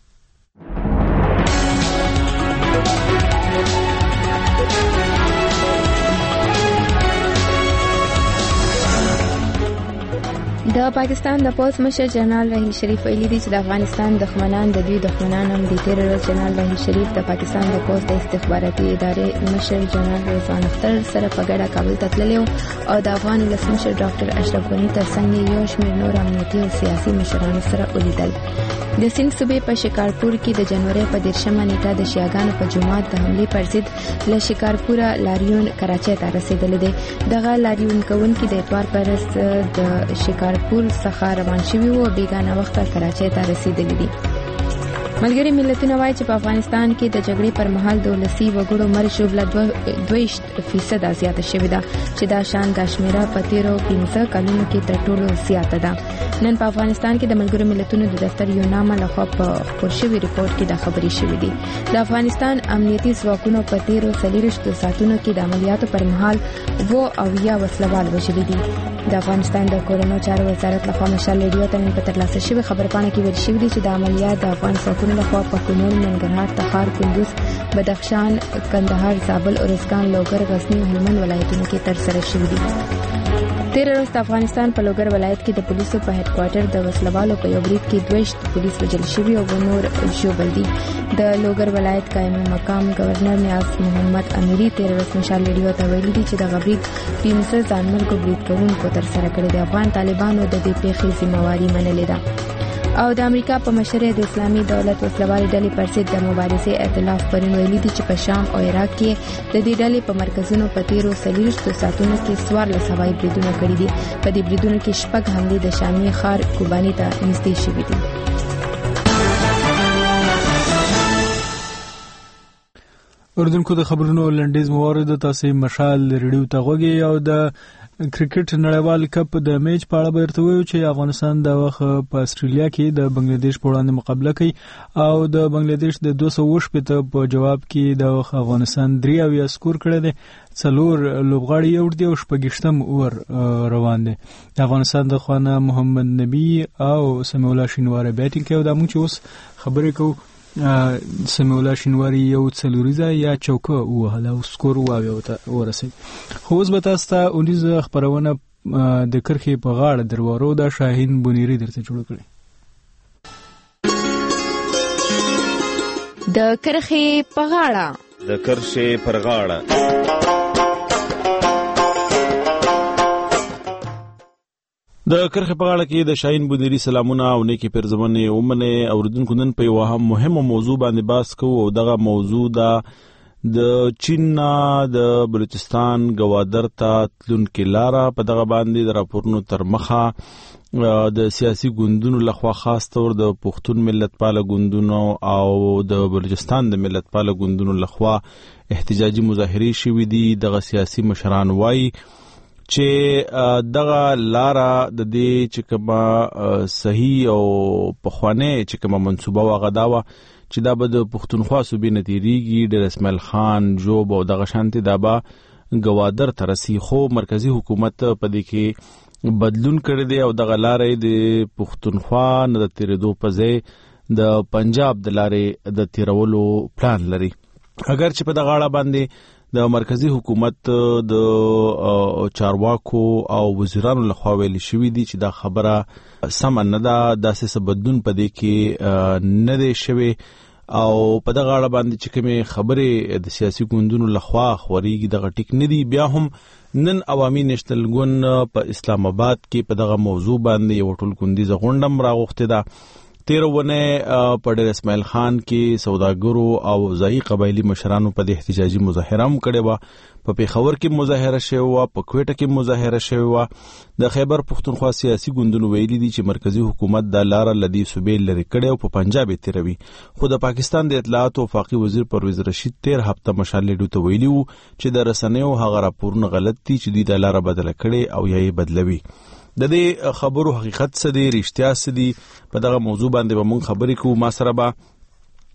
د پاکستان د پولیس مشر جنرال رحیل شریف ویلي دی چې د افغانستان دښمنان د دوی دښمنان هم دي. تیر ورځ جنرال رحیل شریف د پاکستان د پولیس د استخباراتي ادارې مشر جنرال رضوان اختر سره په ګډه کابل ته تللی او د افغان ولسمشر ډاکټر اشرف غني ترڅنګ یو شمېر نور امنیتي او سیاسي مشرانو سره ولیدل. د سند صوبې په شکارپور کې د جنوري په دیرشمه نیټه د شیعاګانو په جماعت د حمله پر ضد له شکارپور لاریون کراچۍ ته رسیدل دي. دغه لاریون کوونکي د اتوار پرست د شکار پور څخه روان شوي وو او بیګانه وخت کراچۍ ته رسیدلي دي. ملګری ملتونه وایي چې په افغانستان کې د جګړې پر مهال د ولسي وګړو مړ شمېر دوه فیصد زیاته شوې ده چې دا شان د شمیره په تیرو پنځه کلونو کې تر ټولو زیاته ده. نن په افغانستان کې د ملګرو ملتونو د دفتر یو نامه لخوا په خپور شوی ریپورت کې د خبرې شوې دي. د افغانستان امنیتي ځواکونو په تیرو څلوېښتو ساعتونو کې د عملیاتو پر مهال و او یا وسلوال وژلي دي. د افغانستان د کورونو چارو وزارت لخوا مشال ریډیو ته نن په ترلاسه شوی خبرپاڼه کې ویل شوی دی چې د عملیات د افغان ځواکونو لخوا په کونړ، ننګرهار، تخار، کندوز، بدخشان، کندهار، زابل، ارزګان، لوګر، غزنی او هلمند ولایتونو کې ترسره شوی دي. تیر ورځ د افغانستان په لوګر ولایت کې د پولیسو په هډ کوارټر د وسلوالو په یو برید کې دوه پولیس وژل شوي او نور ژوبل دي. د لوګر ولایت قائم مقام گورنر نیاز محمد امیری تیر ورځ مشال ریډیو ته ویلي دي چې د غبرید پنځه ځانمرګو برید کوونکو ترسره کړی دی. افغان طالبانو د دې پیښې ذمہواری منلې ده او د امریکا په مشرۍ د اسلامي دولت وسلوالې ډلې پر ضد د مبارزې ائتلاف پرون ویلي دي چې په شام او عراق کې د دې ډلې په مرکزونو په تیرو څلوېښتو ساعتونو کې څوارلس هوایي بریدونه کړي دي. په دې بریدونو کې شپږ حملې د شامي ښار کوباني ته نږدې شوي دي. اردوونکو د خبرونو لنډیز موارد تاسو مشال ریډیو ته غوږی او د کرکټ نړیوال کپ د میچ په اړه بیرته ویو چې افغانستان د وخت په استرالیا کې د بنگلاديش په وړاندې مقابله کوي او د بنگلاديش د دوه سوه شپږ په جواب کې د وخت افغانستان درې اویا سکور کړی دی. څلور لوبغاړي یو دی او شپږشتم اور روان دي. د افغانستان د خوانه محمد نبی او سمیع الله شینواری بیټینګ کوي. دا موږ اوس خبرې کوو سمیع الله شینواری یو څلوریزه یا چوکه وهله او سکور واوي ورسېد. خو اوس به تاسو ته اونیزه خبرونه د کرخې په غاړه دروارو د شاهین بونیری درته جوړ کړي. د کرخې په غاړه د کرخې پر غاړه د کرخې په غاړه کې د شاهین بونیری سلامونه او نیکی پرزمنې اومنه اوردونکو نن په یو مهمه موضوع باندې بحث کوو او دغه موضوع د د چین د بلوچستان گوادر ته تلونکي لاره په دغه باندې د راپورونو تر مخه د سیاسي ګوندونو لخوا خاص تور د پښتون ملت پاله ګوندونو او د بلوچستان د ملت پاله ګوندونو لخوا احتجاجي مظاهرې شوې دي. دغه سیاسي مشران وایي چې دغه لاره د دې چې کومه صحیح او پخوانه چې کومه منصوبه وغداوه چې دا به د پښتونخوا صوبې نتیریږي. ډېر اسماعیل خان جوب او دغه شانتي دا به گوادر ترسي خو مرکزی حکومت په دې کې بدلون کړی دی او دغه لارې د پښتونخوا نه د تیرېدو په ځای د پنجاب د لارې د تیرولو پلان لري. اگر چې په دغه اړه باندې د مرکزی حکومت د چارواکو او وزیرانو لخوا ویل شوی دي چې دا خبره سم نه ده، داسې بدلون پدې کې نه دی شوی او په دغه اړه باندې چې کومه خبره د سیاسي ګوندونو لخوا خوريږي دغه ټیک نه دی. بیا هم نن عوامي نېشنل ګوند په اسلام آباد کې په دغه موضوع باندې یو ټول ګوندیزه غونډه راغوښته ده. تیرونه په ډېر اسماعیل خان کې سوداګرو او ځایي قبایلی مشرانو په احتجاجي مظاهره هم کړې و. په پیښور کې مظاهره شوې و، په کوټه کې مظاهره شوې و. د خیبر پښتونخوا سیاسي ګوندونو ویلي دي چې مرکزی حکومت د لار لدی صوبې لري کړي او په پنجاب تیروي. خو د پاکستان د اطلاعات او وفاقي وزیر پرویز رشید تیر هفته مشال لیډو ته ویلي وو چې د رسنیو هغه راپورونه غلط دي چې دوی د لار بدله کړي او یا یې بدلوي. د دې خبرو حقیقت څه دی، رښتیا څه دی، په دغه موضوع باندې به موږ خبرې کوو. ما سره به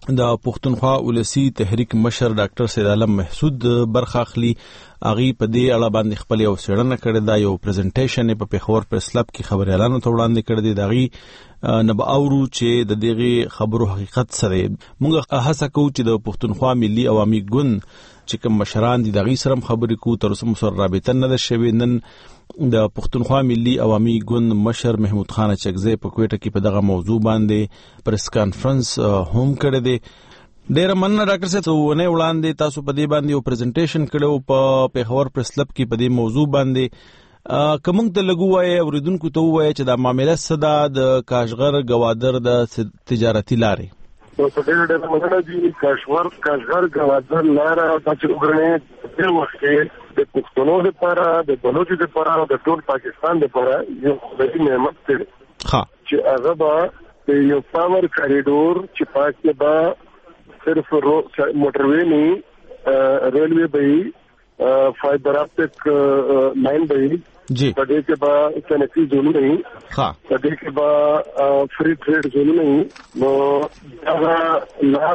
د پښتونخوا ولسی تحریک مشر ډاکټر سید عالم محسود برخه اخلي. اغي په دې اړه باندې خپل یو سیړنه کړې دا یو پریزنټیشن په پیښور پریس کلب کې خبريالانو ته وړاندې کړې دي. داغي نب اورو چې د دغه خبرو حقیقت سره موږ هڅه کوو چې د پښتونخوا ملي عوامي ګوند چې کوم مشران دي دغه سره خبرې کوو. تر اوسه مسر رابطه نه ده شوی. نن د پښتونخوا ملي عوامي ګوند مشر محمود خان چکزی په کوټه کې په دغه موضوع باندې پریس کانفرنس هم کړی دی. ډیر مننه ډاکټر صاحب ونه وړاندې تاسو په دې باندې یو پریزنټیشن کړو په پیښور پریس کلب کې په دې موضوع باندې. کوم ته لګو وای اوریدونکو ته وای چې دا معاملې صدا د کاشغر گوادر د تجارتي لارې نو په دې ډېر مننه دي. کاشغر کاشغر گوادر لاره چې وګورئ د وخت کې د پښتنو لپاره د بلوچو لپاره د ټول پاکستان لپاره یو خدای نعمت دی چې هغه به یو پاور کریډور چې پاکه به صرف موټروي نه ریلوے به فایبر اپټک لائن به جی په دې کې به صنعتي زون نه ها په دې کې به فری ټریډ زون نه نو دا لا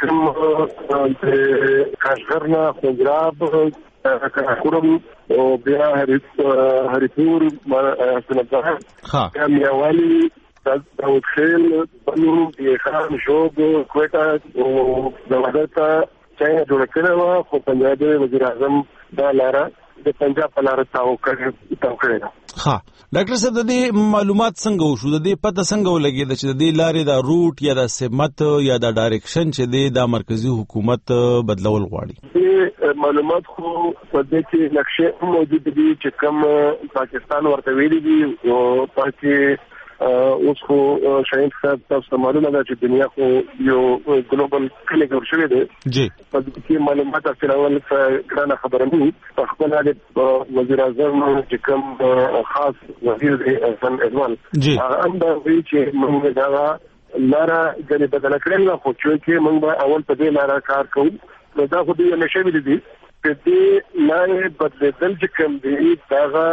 کوم د کاشغر نه پنجاب کراکورم او بیا هریپور سنبه ها کامیاوالی داود خیل بنو دیخان شوب کوئټه او دغه چاینه جوړ کړو خو پنجاب وزیر اعظم دا لاره د پنجاب په لاره تاو کړی تاو کړی. ها ډاکټر صاحب د دې معلومات څنګه وشو د دې پته څنګه ولګي چې د دې لارې د روټ یا د سمت یا د ډایرکشن چې د مرکزی حکومت بدلول غواړي؟ دې معلومات خو په دې کې نقشه موجود دي چې کوم پاکستان ورته ویلي دي او پاتې اوس خو شاهین صاحب تاسو معلومه ده چې دنیا خو یو ګلوبل کلی جوړ شوی دی جی په دې کې معلومات اصلول څنګه خبره نه په خپل د وزیر اعظم چې کوم خاص وزیر دی حسن اجمل هغه هم دا وی چې موږ دا لاره د بدل کړل خو چې موږ به اول په دې لاره کار کوو نو دا خو دې نشه ویل دي چې دې لاره بدل چې کوم دی دا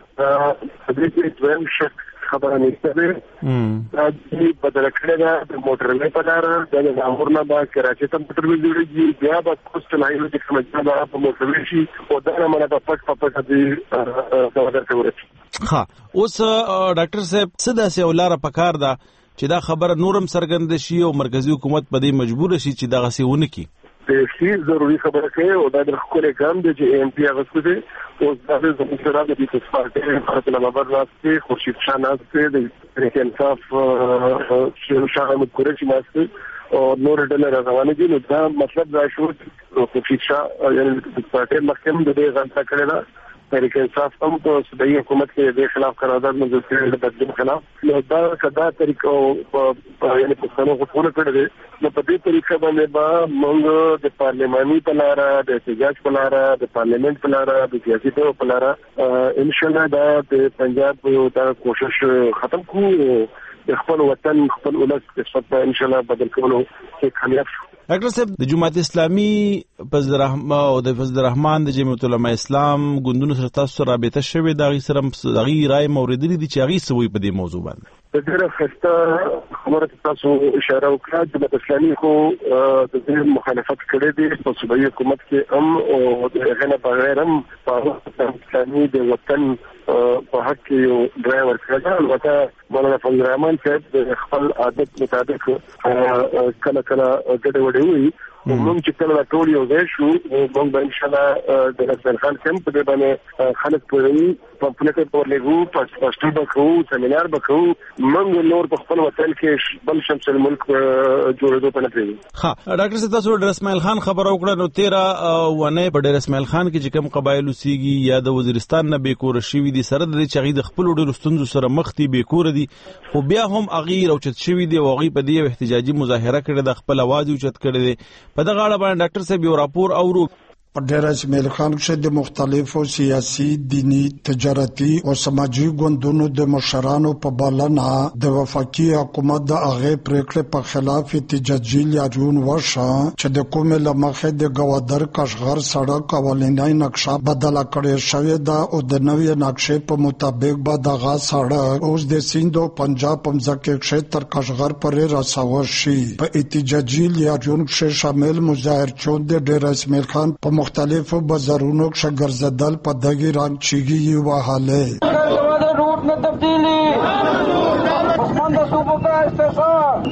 د دې دویم شک خبره نشته ده. دا چې بدل کړل دا د موټرلې په لار د لاهور نه با کراچي ته موټرلې جوړیږي بیا به کوسټل هایوي د کومه دا په موټرلې شي او دا نه مله په پټ په پټ دي دا ورته ورچ. ها اوس ډاکټر صاحب څه داسې ولاره پکار ده چې دا خبره نورم سرګند شي او مرکزی حکومت په دې مجبور شي چې دا غسیونه کی د شي ضروري خبره کوي او دا د خپل کام د چې ام پی هغه څه دي او دا د زموږ سره د دې پارټي خپل لمبر راځي خورشید شاه ناز د تحریک انصاف شاه احمد قریشي ناز او نور ډلې روانې دي. نو دا مطلب دا شو خورشید شاه یعنی د پارټي مخکې د دې غلطه کړې ده. تحریک انصاف هم په صدای حکومت کې د خلاف قرارداد منظور کړی د بدلون خلاف نو دا کدا طریقو په یعنی په څلور غوښتنه کړې ده نو په دې طریقه باندې به موږ د پارلماني په لار د احتجاج په لار د پارلیمنت په لار د سیاسي په لار ان شاء الله دا د پنجاب دا کوشش ختم کوو د خپل وطن خپل ولس د خپل ان شاء الله بدل کولو کې کامیاب شو. ډاکټر صاحب د جماعت اسلامي فضل الرحمن او د فضل الرحمن د جمعیت العلماء اسلام ګوندونو سره تاسو رابطه شوې دا غي سره دغه رائے موریدلې دي چې هغه سوي په دې موضوع باندې د ډېر خسته خبره تاسو اشاره وکړه چې د اسلامي خو د دې مخالفت کړې دي په صوبایي حکومت کې هم او د غنه بغیر هم په اسلامي د وطن په حق کې ډرایور کړه البته مولانا فضل الرحمن صاحب د خپل عادت مطابق کله کله ګډه وډه وي موږ چې کله ټول یو ځای شو موږ به ان شاء الله د رسول خان کم په دې باندې خلک پوهوي پمفلټ په لګو پاستو بکو سیمینار بکو موږ نور په خپل وطن کې بل شمس الملک جوړېدو په نتیجه. ها ډاکټر صاحب تاسو ډیر اسماعیل خان خبر او کړه نو تیرا ونه په ډیر اسماعیل خان کې چې کوم قبایل وسیږي یا د وزیرستان نه به کور شوی دي سره د چغې د خپل ډیر ستونزو سره مخ دي به کور دي خو بیا هم اغیر او چت شوی دي او غي په دې احتجاجي مظاهره کړي د خپل आवाज اوچت کړي په دغه اړه باندې ډاکټر صاحب یو راپور اورو په ډېر اسماعیل خان کې د مختلفو سیاسي، دینی، تجارتي او سماجی ګوندونو د مشرانو په بلنه د وفاقي حکومت د هغه پریکړې په خلاف احتجاجي لاریون وشو چې د کومې لمخې د ګوادر کاشغر سړک اولنۍ نقشه بدله کړې شوې ده او د نوې نقشې په مطابق به دغه سړک اوس د سیند او پنجاب په مځکه کې تر کاشغر پورې رسول شي. په احتجاجي لاریون کې شامل مظاهرچون د ډېر اسماعیل خان په مختلفو بازارونو کې ګرځېدل په دغه رنګ چیږي یې وهاله. روټ نه تبدیلی عثمان د صوبو کا استعصام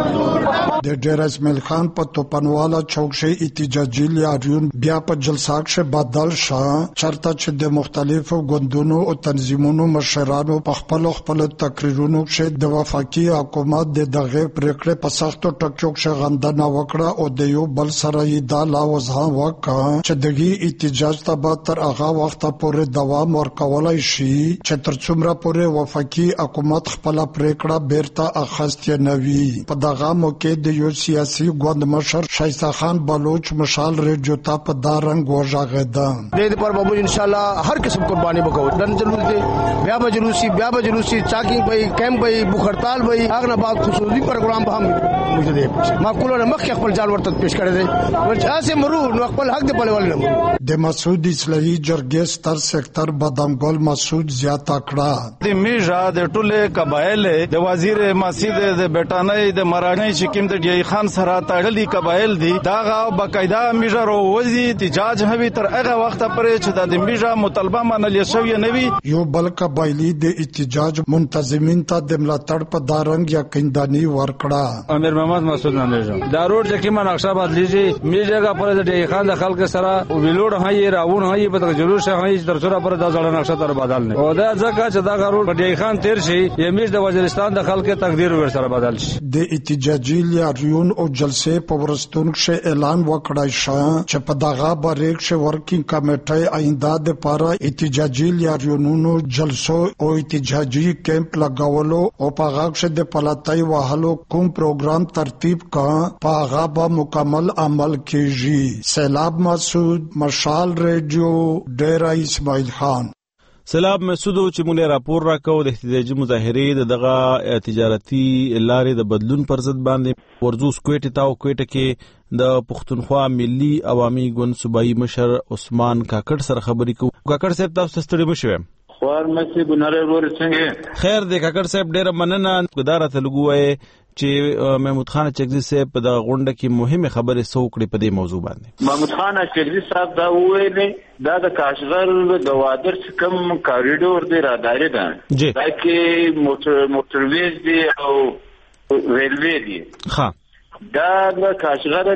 د ډېر اسماعیل خان په توپنواله چوک کې احتجاجي لاریون بیا په جلسه کې بدل شو چرته چې د مختلفو ګوندونو او تنظیمونو مشرانو په خپل خپل تقریرونو کې د وفاقي حکومت د دغه پریکړې په سختو ټکو کې غندنه وکړه او د یو بل سره یې دا لاوزه وکړه چې دغه احتجاج ته به تر هغه وخت پورې دوام ورکولای شي چې تر څومره پورې وفاقي حکومت خپل پریکړه بیرته اخیستې نه وي. په دغه موقع د یو سیاسي ګوند مشر شایسته خان بلوچ مشال ریډیو ته په دا رنګ وژغېده. د دې پر بابو ان شاء الله هر قسم قرباني وکړو. دن جلوس دي بیا به جلوسي بیا به جلوسي چاکینګ به کیمپ به بوخ هړتال به هغه نه بعد خصوصي پروګرام به هم موږ دې ما کولو مخ خپل ځان ورته پیش کړی دی ورچاسه مرو نو خپل حق دی په لول نه. د مسعود اسلامي جرګې ستر سېکټر بادامګل مسعود زیاته کړه د میژه د ټوله قبایل د وزیر مسجد د بیٹانې د مرانې چې کوم د ډی خان سره تړلي قبایل دي داغه باقاعده میژه روزي احتجاج هوي تر هغه وخت پرې چې د میژه مطالبه منل شوی نه وي. یو بل قبایلی د احتجاج منتظمین ته د ملاتړ په دارنګ یقیندانی ورکړه. امیر محمد مسعود نامېږم دا روډ چې کومه نقشه بدلیږي میژه کا پر د ډی خان د خلک سره ویلوډ هي راون هي په جلوس هي تر څوره پر د ځړ نقشه تر بدل نه او دا ځکه چې دا روډ په ډی خان تیر شي یمیش د وزیرستان د خلک تقدیر ور سره بدل شي. د احتجاجي لاریون او جلسې په ورستون کې اعلان وکړای شو چې په دغه بریک کې ورکینګ کمیټه آینده د لپاره احتجاجي لاریونونو جلسو او احتجاجي کیمپ لګولو او په هغه کې د پلاتای وهلو کوم پروګرام ترتیب کا په هغه به مکمل عمل کیږي. سیلاب مسعود مشال ریډیو ډیر اسماعیل خان. سلام مسعودو چې مونږ راپور راکو د احتجاجي مظاهرې د دغه تجارتي لارې د بدلون پر ضد باندې ورزوس کوټه تا او کوټه کې د پښتونخوا ملي عوامي ګوند صوبایي مشر عثمان کاکړ سره خبرې کوو. کاکړ صاحب تاسو ستړي مشوم خوار مې بناره ور څنګه خیر دې کاکړ صاحب ډېر مننه ګدارته لګوي چې محمود خان چغزي صاحب په دغه غونډه کې مهمه خبره سوکړي په دې موضوع باندې. محمود خان چغزي صاحب دا وویل دا د کاشغر د وادر کم کاریډور دی را دایره ده دا کې موټر موټرویز دی او ریلوی دی. ها دا د کاشغر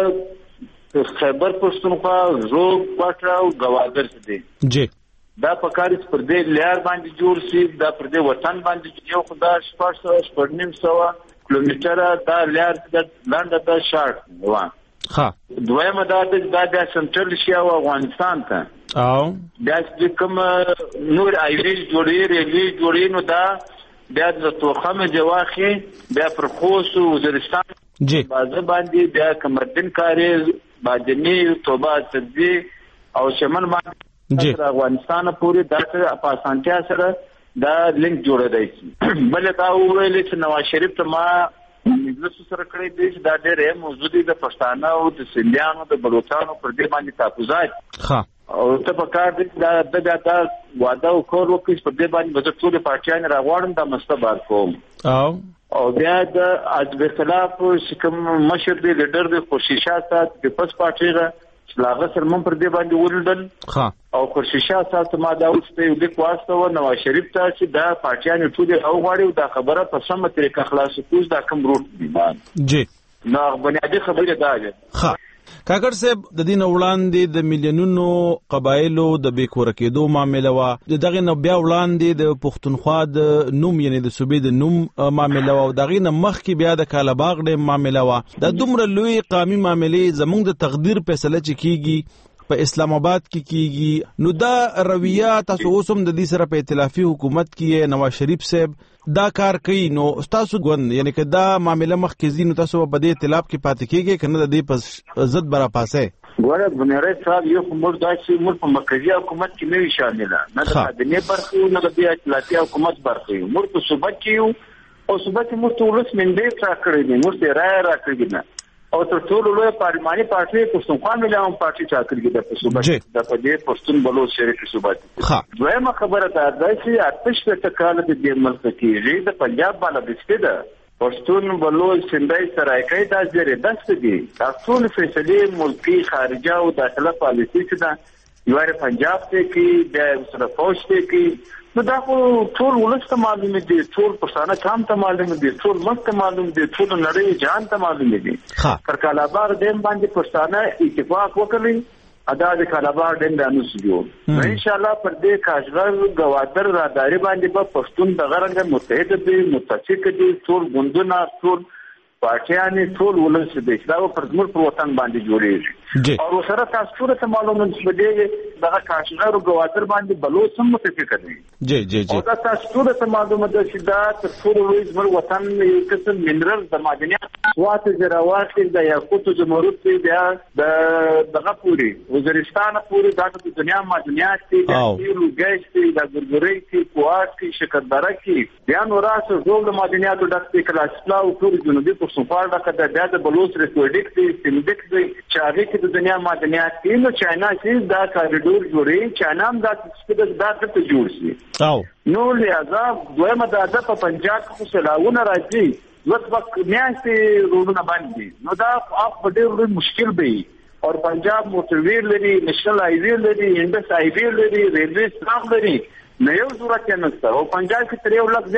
د خیبر پښتونخوا زوب کوټه او گوادر دی جی دا په کاریس پر دې لار باندې جوړ شي دا پر دې وطن باندې یو خدای شپږ سو نیم سو کیلومتره دا لار د لاندې د شارټ و ها دویمه دا د د سنټرل شي او افغانستان ته او دا چې کوم نور ایویل جوړی ریلی جوړی نو دا د توخمه جواخي بیا پر خوست وزیرستان جی بازه باندې بیا کمردن کاری باندنی توبه صدی او شمن باندې جی افغانستان پوری دغه په اسانتیا سره دا لینک جوړ دی. بل دا ویل چې نواز شریف ته ما مجلس سره کړی دی چې دا ډېر موجودي د پښتانه او د سندیانو د بلوچستانو پر دې باندې تحفظات ها او ته په کار دي دا د دا واده او کور وکړي په دې باندې به ټول پارټیان راغواړم دا مستبار کوم او او بیا د حزب اختلاف شکم مشر دی لیډر دی خوشیشا سات د پس پارټي را لاغه سرمن پر دې باندې ولدل ها او خورشیشا سات ما دا اوسته یو لیک واسطه و نواز شریف ته چې دا پارټیان ټول او غواړي دا خبره په سمه طریقه خلاص کوز دا کم روټ دی باندې جی نو بنیادی خبره دا ده. ها کاکړ صاحب د دین وړاندې د میلیونونو قبایلو د بیکور کېدو معاملې وا دغه نو بیا وړاندې د پښتونخوا د نوم یعنی د صوبې د نوم معاملې وا دغه نه مخکې بیا د کالاباغ د معاملې وا د دومره لوی قومي معاملې زموږ د تقدیر فیصله چکیږي په اسلام آباد کې کیږي نو دا رویه تاسو اوسم د دې سره په ائتلافي حکومت کې نواز شریف صاحب دا کار کوي نو تاسو غوند یعنی که دا معاملې مخکې ځي نو تاسو په دې ائتلاف کې پاتې کېږئ کنه د دې په ضد برا پاسه ګوره بنیره صاحب یو موږ داسې موږ په مرکزی حکومت کې نه وی شامل نه د کابینې برخه نه د ائتلافي حکومت برخه موږ په صوبه کې یو او صوبه کې موږ ټول منډې را کړې دي موږ رائے را کړې دي او تر ټولو لوی پارلماني پارټي پښتونخوا مليان پارټي چاکرګي د صوبه د پدې پښتون بلوچ شریک صوبه دي دویمه خبره ده چې آتش په تکاله د دې ملک کې د پنجاب بالا دسته ده پښتون بلوچ سندای سرایکای د ځری دسته دي تاسو فیصله ملکی خارجه او داخله پالیسي چې دا یوه پنجاب ته کې د سره فوج ته کې نو دا خو ټول ولست معلومه دي ټول پښتانه کام ته معلومه دي ټول ملک ته معلومه دي ټول نړۍ جهان ته معلومه دي پر کالابار دیم باندې پښتانه اتفاق وکړي ادا د کالابار دیم د انوسیو ان شاء الله پر دې کاجګر غوادر راداري باندې په پښتون د غرنګ متحد دي متفق دي ټول غوندونه ټول پارټیانې ټول ولس دي دا پر زموږ پر وطن باندې جوړیږي او سره تاسو ته معلومه ده چې دغه کاشغر او غوادر باندې بلوچ هم متفق دي جی جی جی او تاسو ته معلومه ده چې دا ټول زموږ وطن یو قسم منرال د معدنیات سوات زراعت د یاقوت جمهوریت دی د دغه پوری وزیرستان پوری د دنیا معدنیات دي د تیلو ګاز دي د ګورګوري کې کوات کې شکردره کې بیان وراسه ټول معدنیات د کلاس پلاو ټول جنوبي پښتونخوا د د بلوچ ریکورډیک دي سندک دي چاري کې د دنیا معدنیات کې نو چاینا چې دا کاریډور جوړي چاینا هم دا څه دا څه جوړ شي او نو لہذا دویمه د په پنجاب کې سلاونه راځي وخت وخت میاشتې رونونه باندې نو دا اپ په ډېر مشکل به او پنجاب موټروي لري نېشنل هایوي لري انډس هایوي لري ریلوي سټاف لري نه یو ضرورت نشته او پنجاب کې تر یو لږ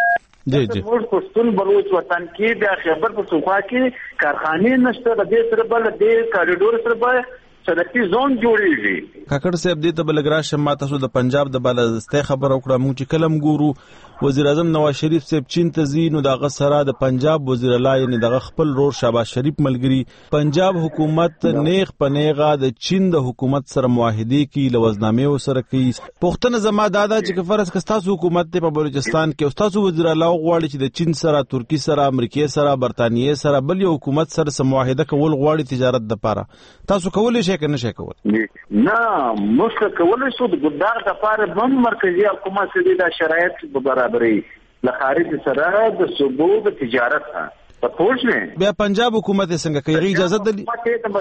جی جی موږ پښتون بلوچ وطن کې د خیبر پختونخوا کې کارخانه نشته د دې سره بل د کاریډور سره به سړکي زون جوړیږي کاکړ صاحب دې ته بلګرا شمه تاسو د پنجاب د بلدسته خبر وکړه موږ چې کلم ګورو وزیر اعظم نواز شریف صاحب چین ته ځي نو دغه سره د پنجاب وزیر اعلی یعنی دغه خپل رور شهباز شریف ملګری پنجاب حکومت نیغ پنیغه د چین د حکومت سره معاهده کې لوزنامه سره کوي پښتنه زما دادا چې فرض کستاسو حکومت ته په بلوچستان کې استاسو وزیر اعلی غواړي چې د چین سره ترکی سره امریکای سره برتانیې سره بل یو حکومت سره معاهده کول غواړي تجارت د پاره تاسو کولای شئ کنه شئ کول نه موږ کولای شو د ګدار د پاره بم مرکزی حکومت سره د شرایط برابرۍ لخارج سره د صوبو د تجارت په پوښ نه بیا پنجاب حکومت څنګه کوي اجازه درلې د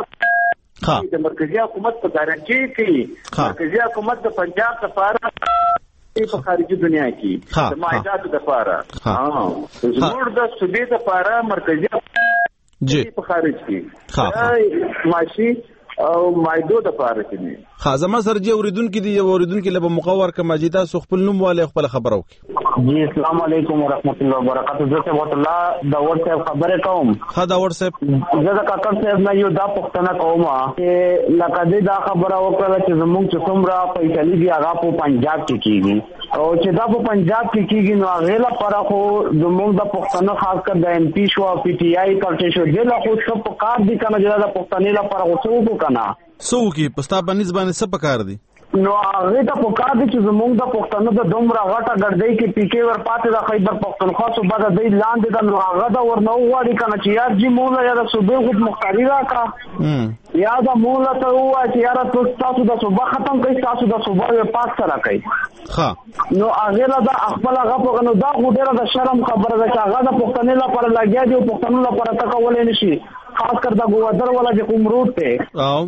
مرکزی ها د مرکزی حکومت په ګارانټي کې مرکزی حکومت د پنجاب لپاره په خارجي دنیا کې د معاهدات لپاره ها زموږ د صوبې لپاره مرکزی جی په خارج کې ماشي او مایدو د پاره کې خازمه سرجی اوریدونکو دی اوریدونکو له مقور کما جیتا سو خپل نوم والے خپل خبرو جی السلام علیکم ورحمت الله وبرکاتہ زه ته وته الله دا ورته خبره کوم ها دا ورته زه دا کاکړ صاحب نه یو دا پښتنه کوم چې لکه دې دا خبره وکړه چې زموږ چې څومره پیسې دی هغه په پنجاب کې کیږي او چې دا په پنجاب کې کیږي نو هغه لپاره خو زموږ د پښتنه خاص کر د ایم پی شو پی ټی آی پارټي شو دله خو څه په کار دي کنه چې دا پښتنې لپاره وڅو کنه سو کی پستا باندې ځبانه څه پکار دي نو هغه ته پکار دي چې زموږ د پښتنو د دومره غټه ګرځي کې پیکې ور پاتې د خیبر پښتونخوا صوبه د دې لاندې د نو هغه دا ورنو غواړي کنه چې یار جی مولا یا د صوبې خود مختاری راکا یا دا مولا ته وای چې یار تاسو د صوبه ختم کوي تاسو د صوبه پاک سره کوي ها نو هغه دا خپل هغه په نو دا غوډره د شرم خبره ده چې هغه د پښتنې لپاره لګیا دی پښتنو لپاره تکولې نشي خاص کر د ګوادر ولا چې کوم روټ ته او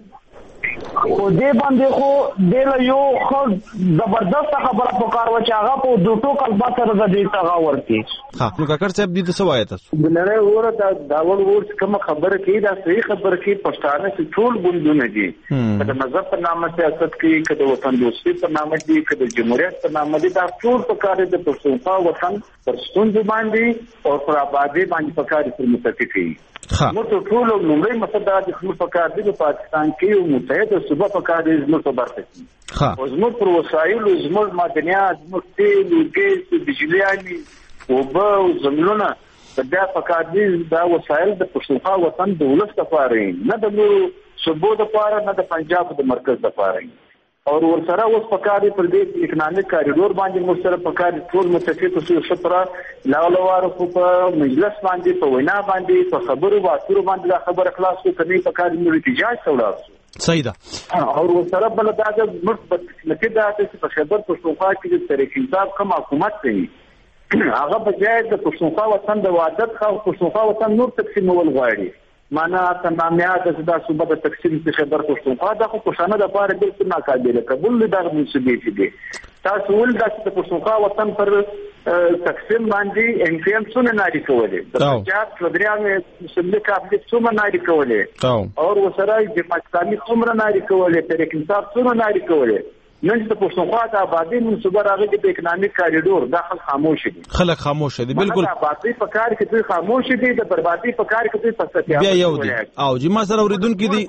او دې باندې خو د یو خو زبردست خبره پکار و چې هغه په دوټو کلبا سره د دې څنګه ورتي ها نو کاکړ صاحب دې څه وایي تاسو بلره وره دا داول ورس کوم خبره کوي دا صحیح خبره کوي پښتانه چې ټول ګوندونه دي کله مذهب په نامه سیاست کوي کله وطن دوستي په نامه دي کله جمهوریت په نامه دي دا ټول پکار دي په څوپا وطن پر ستونزې باندې او پر آبادی باندې پکار دي متفق کوي نو ټول لومړی مسله د خپل پکار دي په پاکستان کې او متحده صوبه پکار دي زموږ په برخه کې او زموږ پر وسایل او زموږ معدنیات زموږ تیل ګیس بجلیانی او به زمونږ په دې پکار دي دا وسایل د پښتونخوا وطن د ولس لپاره نه د صوبو لپاره نه د پنجاب د مرکز لپاره او ورسره اوس په کار پر دې اکنامیک کاریډور باندې موږ سره په کار ټول متفق شو شپره لاولوار په مجلس باندې په وینا باندې په خبرو واترو باندې دا خبره خلاص کو کني په کار موږ احتجاج ولاړ صحیح ده او ورسره بل دا د موږ په لکه دا چې په خبر پښتونخوا کې د تاریخ انصاف کوم حکومت کوي هغه په ځای د پښتونخوا وطن د وحدت خو پښتونخوا وطن نور تقسیمول غواړي معنا تمامیات د صوبه د تقسیم څخه خبر پښتونخوا د خو پښتانه د لپاره بالکل ناقابل قبول دي د مسؤلیت دي تاسو ول د پښتونخوا وطن پر تقسیم باندې ان پی ام څونه ناري کولې د پنجاب چودريان مسلک افغان څونه ناري کولې او وسره د پاکستاني څومره ناري کولې تاریخ انصاف څونه ناري کولې نن د پښتونخوا د آبادی منصوبه راغلي د اکنامیک کاریډور داخل خاموش دي خلک خاموش دي بالکل آبادی په کار کې دوی خاموش دي د بربادي په کار کې دوی پسته بیا یو دي او جی ما سره اوریدونکو دي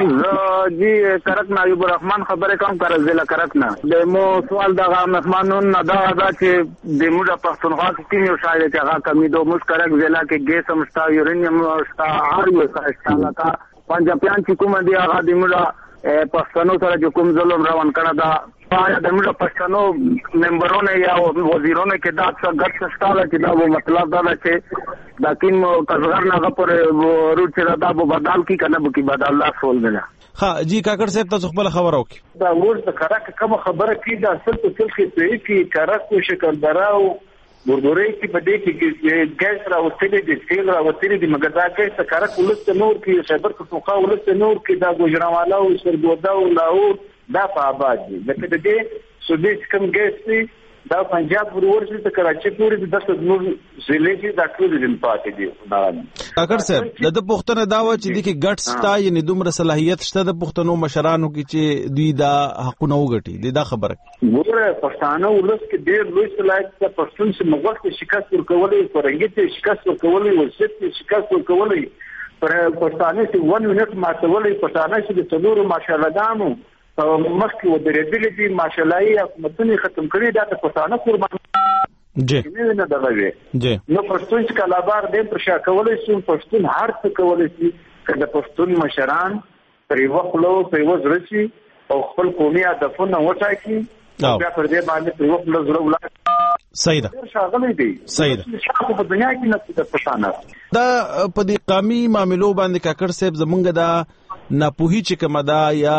جی کرک نایب الرحمن خبره کوم کار ضلع کرک نه د مو سوال دغه مهمانون نه دا دا چې د موږ پښتونخوا کې کوم یو شاید چې هغه کمی دوه مش کرک ضلع کې ګیس همستا یورینیم همستا هر یو څه کا پنځپیان چې کوم دی هغه د موږ پښتنو سره چې کوم ظلم روان کړه دا آیا د موږ پښتنو ممبرونه یا وزیرونه کې دا څه ګټ ستاله چې دا مطلب دا چې دا کین کزغر نه پر روټ چې دا به بدل کی کنه به کی بدل الله سول نه ها جی کاکړ صاحب تاسو خپل خبر وکي دا ورته د کرک کوم خبره کی دا اصل ته څه کې کی کرک کو شکل دراو ګورګوري کې بده کې ګیس را وستلې د تیل را وستلې د مګدا کې څه کرک ولست نور کې خیبر پختونخوا ولست نور کې دا ګوجرانوالا او سرګودا او لاهور دا په آباد دي لکه د دې سودیس کم ګیس دي دا پنجاب ورورسي ته کراچي پورې د دغه نور ضلع کې دا ټول دین پاتې دي کاکړ صاحب د پښتنو داوا چې د کې ګټ ستا یعنی دومره صلاحیت شته د پښتنو مشرانو کې چې دوی دا حقونه وګټي دا خبره ګوره پښتانه ولس کې ډېر لوی صلاحیت د پښتون سي مغول ته شکست ورکولې فرنګي ته شکست ورکولې ولست ته شکست ورکولې پر پښتانه سي ون منټ ماتولې پښتانه سي د څلورو ماشاءالله دامو مخکې و درېدلې دي ماشاءالله حکومتونه ختم کړي دا د پښتانه قربان جی نه دغه جی نو پښتون چې کلابار دې پر شا کولای شي پښتون هر څه کولای شي کله پښتون مشران پر یو خلو په یو ځرسي او خپل قومي هدفونه وټاکي بیا پر دې باندې په یو خلو زړه ولا صحیح ده شاغلي دي صحیح ده شاو په دنیا کې نه د پښتانه دا په دې قامي معاملو باندې کاکړ صاحب زمونږ دا ناپوهی چې کومه دا یا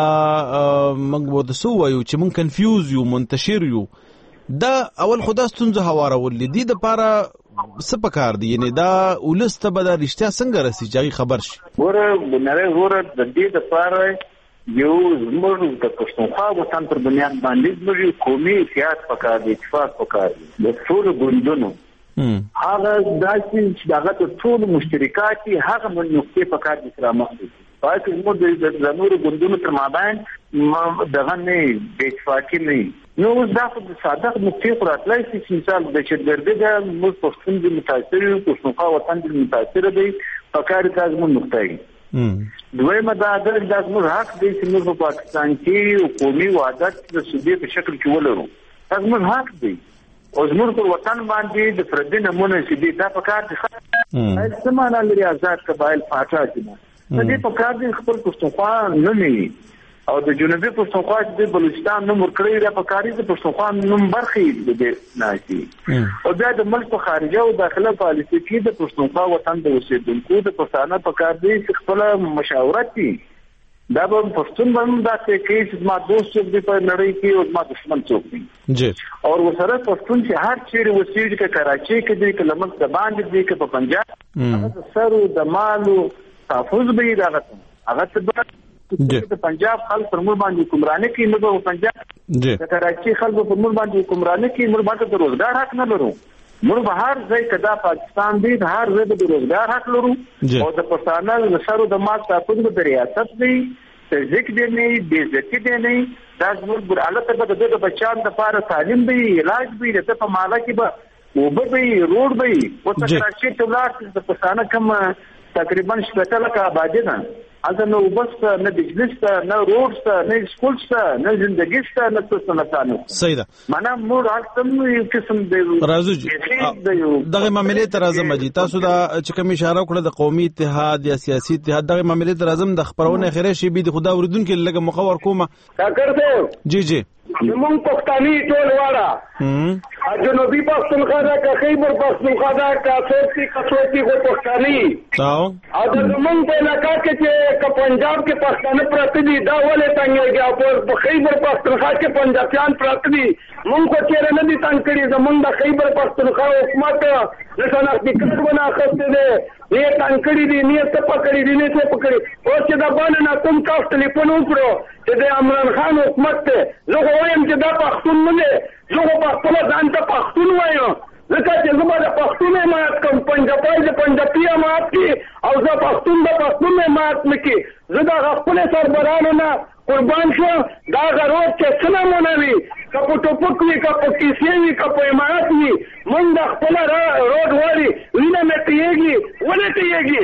موږ وو د سو وایو چې موږ کنفیوز یو منتشر یو دا اول خدا ستونزه هوارول دي د پاره څه پکار دي یعنی دا ولسته به دا رښتیا څنګه راسي چې خبر شي ګوره بنره ګوره د دې د پاره یو زموږ د پښتونخوا وطن پر بنیاد باندې زموږ قومي اتحاد پکار دي اتفاق پکار دي د ټول ګوندونو هغه داسې دغه ټول مشترکات هغه نقطې پکار دي سره مخ دي پاتې موږ د زموږ ګوندونو تر مابین دغه نه د اتفاقي نه نو دا په ساده نقطې پراتلای شي چې مثال د چدرده د موږ پښتون دي متاثر یو پښتونخوا وطن دي متاثر دي پکار دي موږ نقطې دویمه دا د زموږ حق دی چې موږ په پاکستان کې قومي وحدت د صوبې په شکل کې ولرو دا زموږ حق دی او زموږ په وطن باندې د فردي نمونه چې دی دا پکار دي هیڅ سمانه لري آزاد قبایل پاټا دي نو دې پکار دي خپل پښتونخوا نه نه او د جنوبي پښتونخوا د بلوچستان نوم ورکړی د پکاري د پښتونخوا نوم برخې د ناشي او بیا د ملک په خارجه او داخله پالیسي کې د پښتونخوا وطن د اوسیدونکو د پښتانه پکار دي چې خپل مشاورت دي دا به پښتون باندې دا کې چې ما دوست څوک دی په نړۍ کې او ما دشمن څوک دی جی او وسره پښتون چې هر چیرې وسیږي چې کراچي کې دی کې لمن د باندې دی کې په پنجاب هغه سر د مالو تحفظ به دا هغه څه د پنجاب خلک پر مور باندې حکمراني کوي نو په پنجاب د کراچي خلک پر مور باندې حکمراني کوي مور باندې د روزګار حق نه لرو مور به هر ځای کدا پاکستان دی هر ځای د روزګار حق لرو او د پښتانه د سرو د مات تاسو د ریاست دی ځکه دې نه دې ځکه دې نه دا زموږ برالته به د بچان د لپاره تعلیم دی علاج دی د په مالا کې به وبه به روډ به او کراچي ته لاړ د پښتانه کم تقریبا شپږ لک آبادی ده اته نو بس نه بجلی شته نه روډ شته نه سکول شته نه ژوندۍ شته نه څه نه کانو صحیح ده معنا موږ هڅه یو قسم دی راځو دغه معاملې ته راځم جی تاسو دا چې کوم اشاره وکړه د قومي اتحاد یا سیاسي اتحاد دغه معاملې ته راځم د خبرونه خیره شي به د خدا اوریدونکو لږه مخور کومه کاکر ته جی جی موږ پښتاني ټول واړه جنوبي پښتونخوا دا که خیبر پښتونخوا دا که سوتي کڅوتي کو پښتاني تاو او د موږ په علاقہ کې چې ک پنجاب کې پښتانه پراته دي دا ولې څنګه او په خیبر پښتونخوا کې پنجابیان پراته دي موږ کو چیرې نه دي څنګه کړی زمونږ د خیبر پښتونخوا حکومت د شناختی کارت بنا خسته دي نه څنګه کړی دي نه څه پکړی دي نه څه پکړی او چې دا باندې نه کوم کاست ټلیفون وکړو چې د عمران خان حکومت ته زه وایم چې دا پښتون نه دی زه په خپل ځان ته پښتون وایم ځکه چې زما د پښتون مات کوم پنجابي د پنجابي مات کی او زه پښتون د پښتون مات مکی زه د خپل سربرانو نه قربان شو دا غروت چې څنګه مونوي کپو ټوپک وی کپو کیسې وی کپو امارات وی مونږ د خپل روډ واري وینه مې پیږي ولې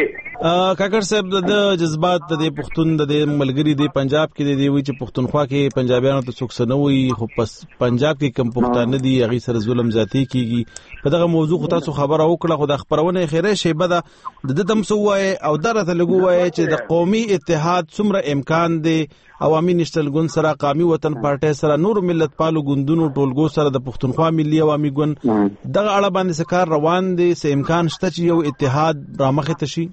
پیږي کاکر صاحب د جذبات د پښتون د ملګری د پنجاب کې دی وی چې پښتونخوا کې پنجابیانو ته څوک سنوي خو پس پنجاب کې کم پښتانه دي هغه سره ظلم زیاتی کیږي په دغه موضوع خو تاسو خبره وکړه خو د خبرونه خیره شی بده د دم سوای او درته لګوي چې د قومي اتحاد څومره امکان دی عوامي نشتل ګوند سره قومي وطن پارټي سره نور ملت پالو ګوندونو ټولګو سره د پښتونخوا ملي عوامي ګوند دغه اړه باندې سکار روان دي سه امکان شته چې یو اتحاد رامخه تشي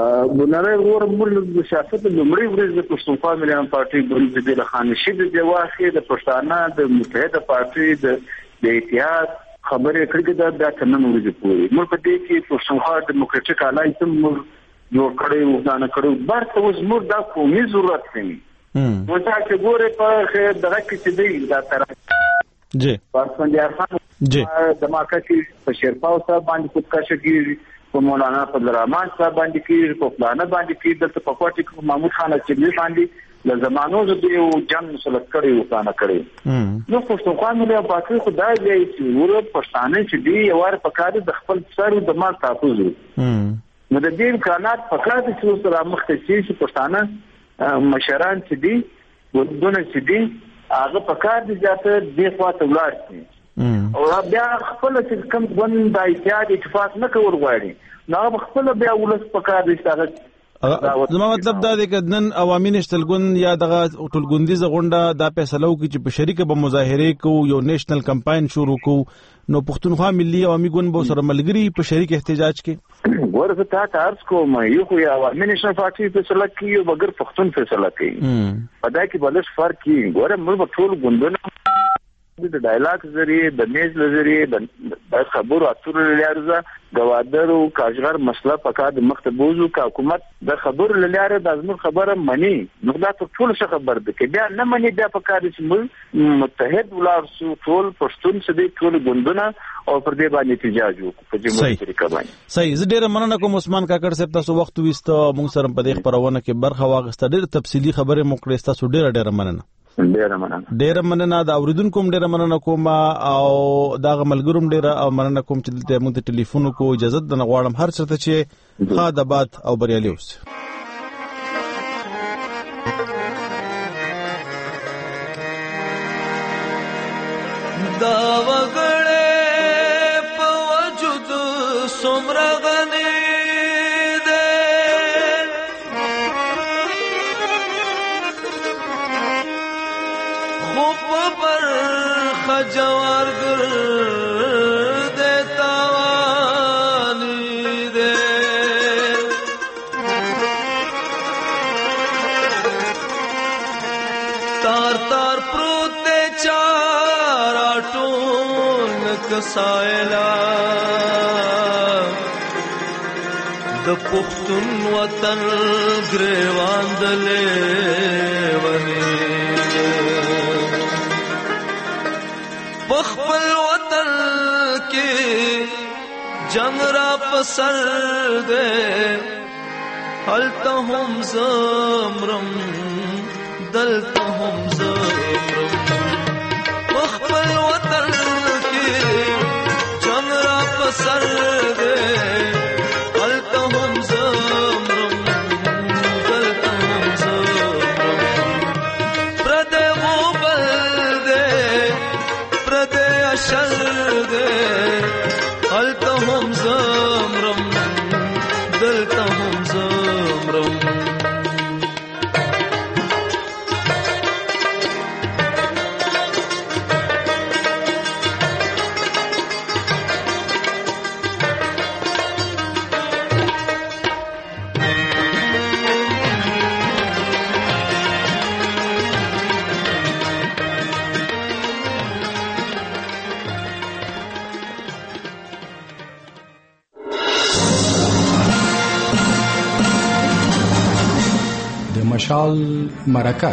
بنره ور مول د سیاست د لمړي ورځ د پښتونخوا ملي پارټي ګوند د خانشي د واخې د پښتانه د متحده پارټي د اتحاد خبرې کړې ده د تنن ورځ پورې موږ په دې کې پښتونخوا ډیموکراټیک الایانس موږ جوړ کړی و ځان کړو برته اوس موږ د قومي ضرورت نه مو چې ګوره په دغه کې چې دی دا تر جی پرسنجار خان جی د ماکه کې په شیرپاو صاحب باندې خودکشه کیږي په مولانا فضل الرحمن صاحب باندې کیږي په پلانه باندې کیږي د په کوټه کې محمود خان اچبي باندې د زمانو د یو جنگ مسلط کړي و پلانه کړي نو پښتونخوا ملي پارټي خدای دې چې ور پښتانه چې دی یو ور په کار د خپل سر د ما تاسو نو د دې امکانات په کار د څو سره مختصي چې پښتانه مشران چې دي ودونه چې دي هغه په کار دي چې د خواته ولاړ شي او بیا خپل چې کوم ګوند د اتحاد اتفاق نه کول غواړي نو خپل بیا ولس په کار دي چې زما مطلب دا دی چې نن عوامي نشتل ګوند یا دغه ټولګوندي زغونډه دا فیصله وکړي چې په شریکه به مظاهره کو یو نېشنل کمپاین شروع کو نو پښتونخوا ملي عوامي ګوند به سره ملګری په شریک احتجاج کې ورته تا تاسو کوم یو خو یا عوامي نشنل پارټي فیصله کوي او بغیر پښتون فیصله کوي په دا کې بلش فرق کی ګوره موږ ټول ګوندونه د ډایلاګ ذریعہ د میز ذریعہ د خبرو اترو لارزه غوادرو کاجغر مسله پکا د مختبوزو کا حکومت د خبرو لاره د ازمن خبره منی نو دا ټول څه خبر ده کې بیا نه منی بیا پکا د سیمه متحد ولار سو ټول پښتون سدي ټول ګوندونه او پر دې باندې احتجاج وکړو په جمهوریت طریقه باندې صحیح زه ډیره مننه کوم عثمان کاکړ صاحب تاسو وخت وست موږ سره په دې خبرونه کې برخه واغسته ډیره تفصیلی خبره مو کړې تاسو ډیره ډیره مننه ډیره مننه ډیره مننه د اوریدونکو ډیره مننه کوم او دا ملګروم ډیره او مننه کوم چې د موږ ټلیفون کو اجازه د نغواړم هر چرته چې خادبات او بریالي اوسه دا وګړې په وجود څومره غني جوار گر دیتا وانی دے تار تار پروتے چار آٹون کسائلہ د پختون وطن گریوان دلے ونی بخبل وطن کی جنگ را پسر دے حلتا ہم زمرم دلتا ہم زمرم بخبل وطن کی جنگ را پسر دے حلتا ہم زمرم دلتا ہم مشال مرکه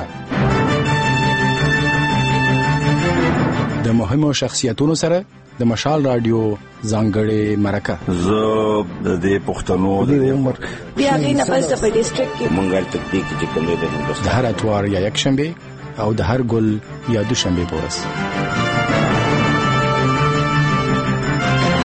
د مهمو شخصیتونو سره د مشال رادیو ځانګړې مرکه زه د دې پښتنو د عمر بیا غینه پس د ډیسټریکټ کې مونږه تکتیک چې کوم د هندوستان د هر اتوار یا یک شنبه او د هر ګل یا دوشنبه پورس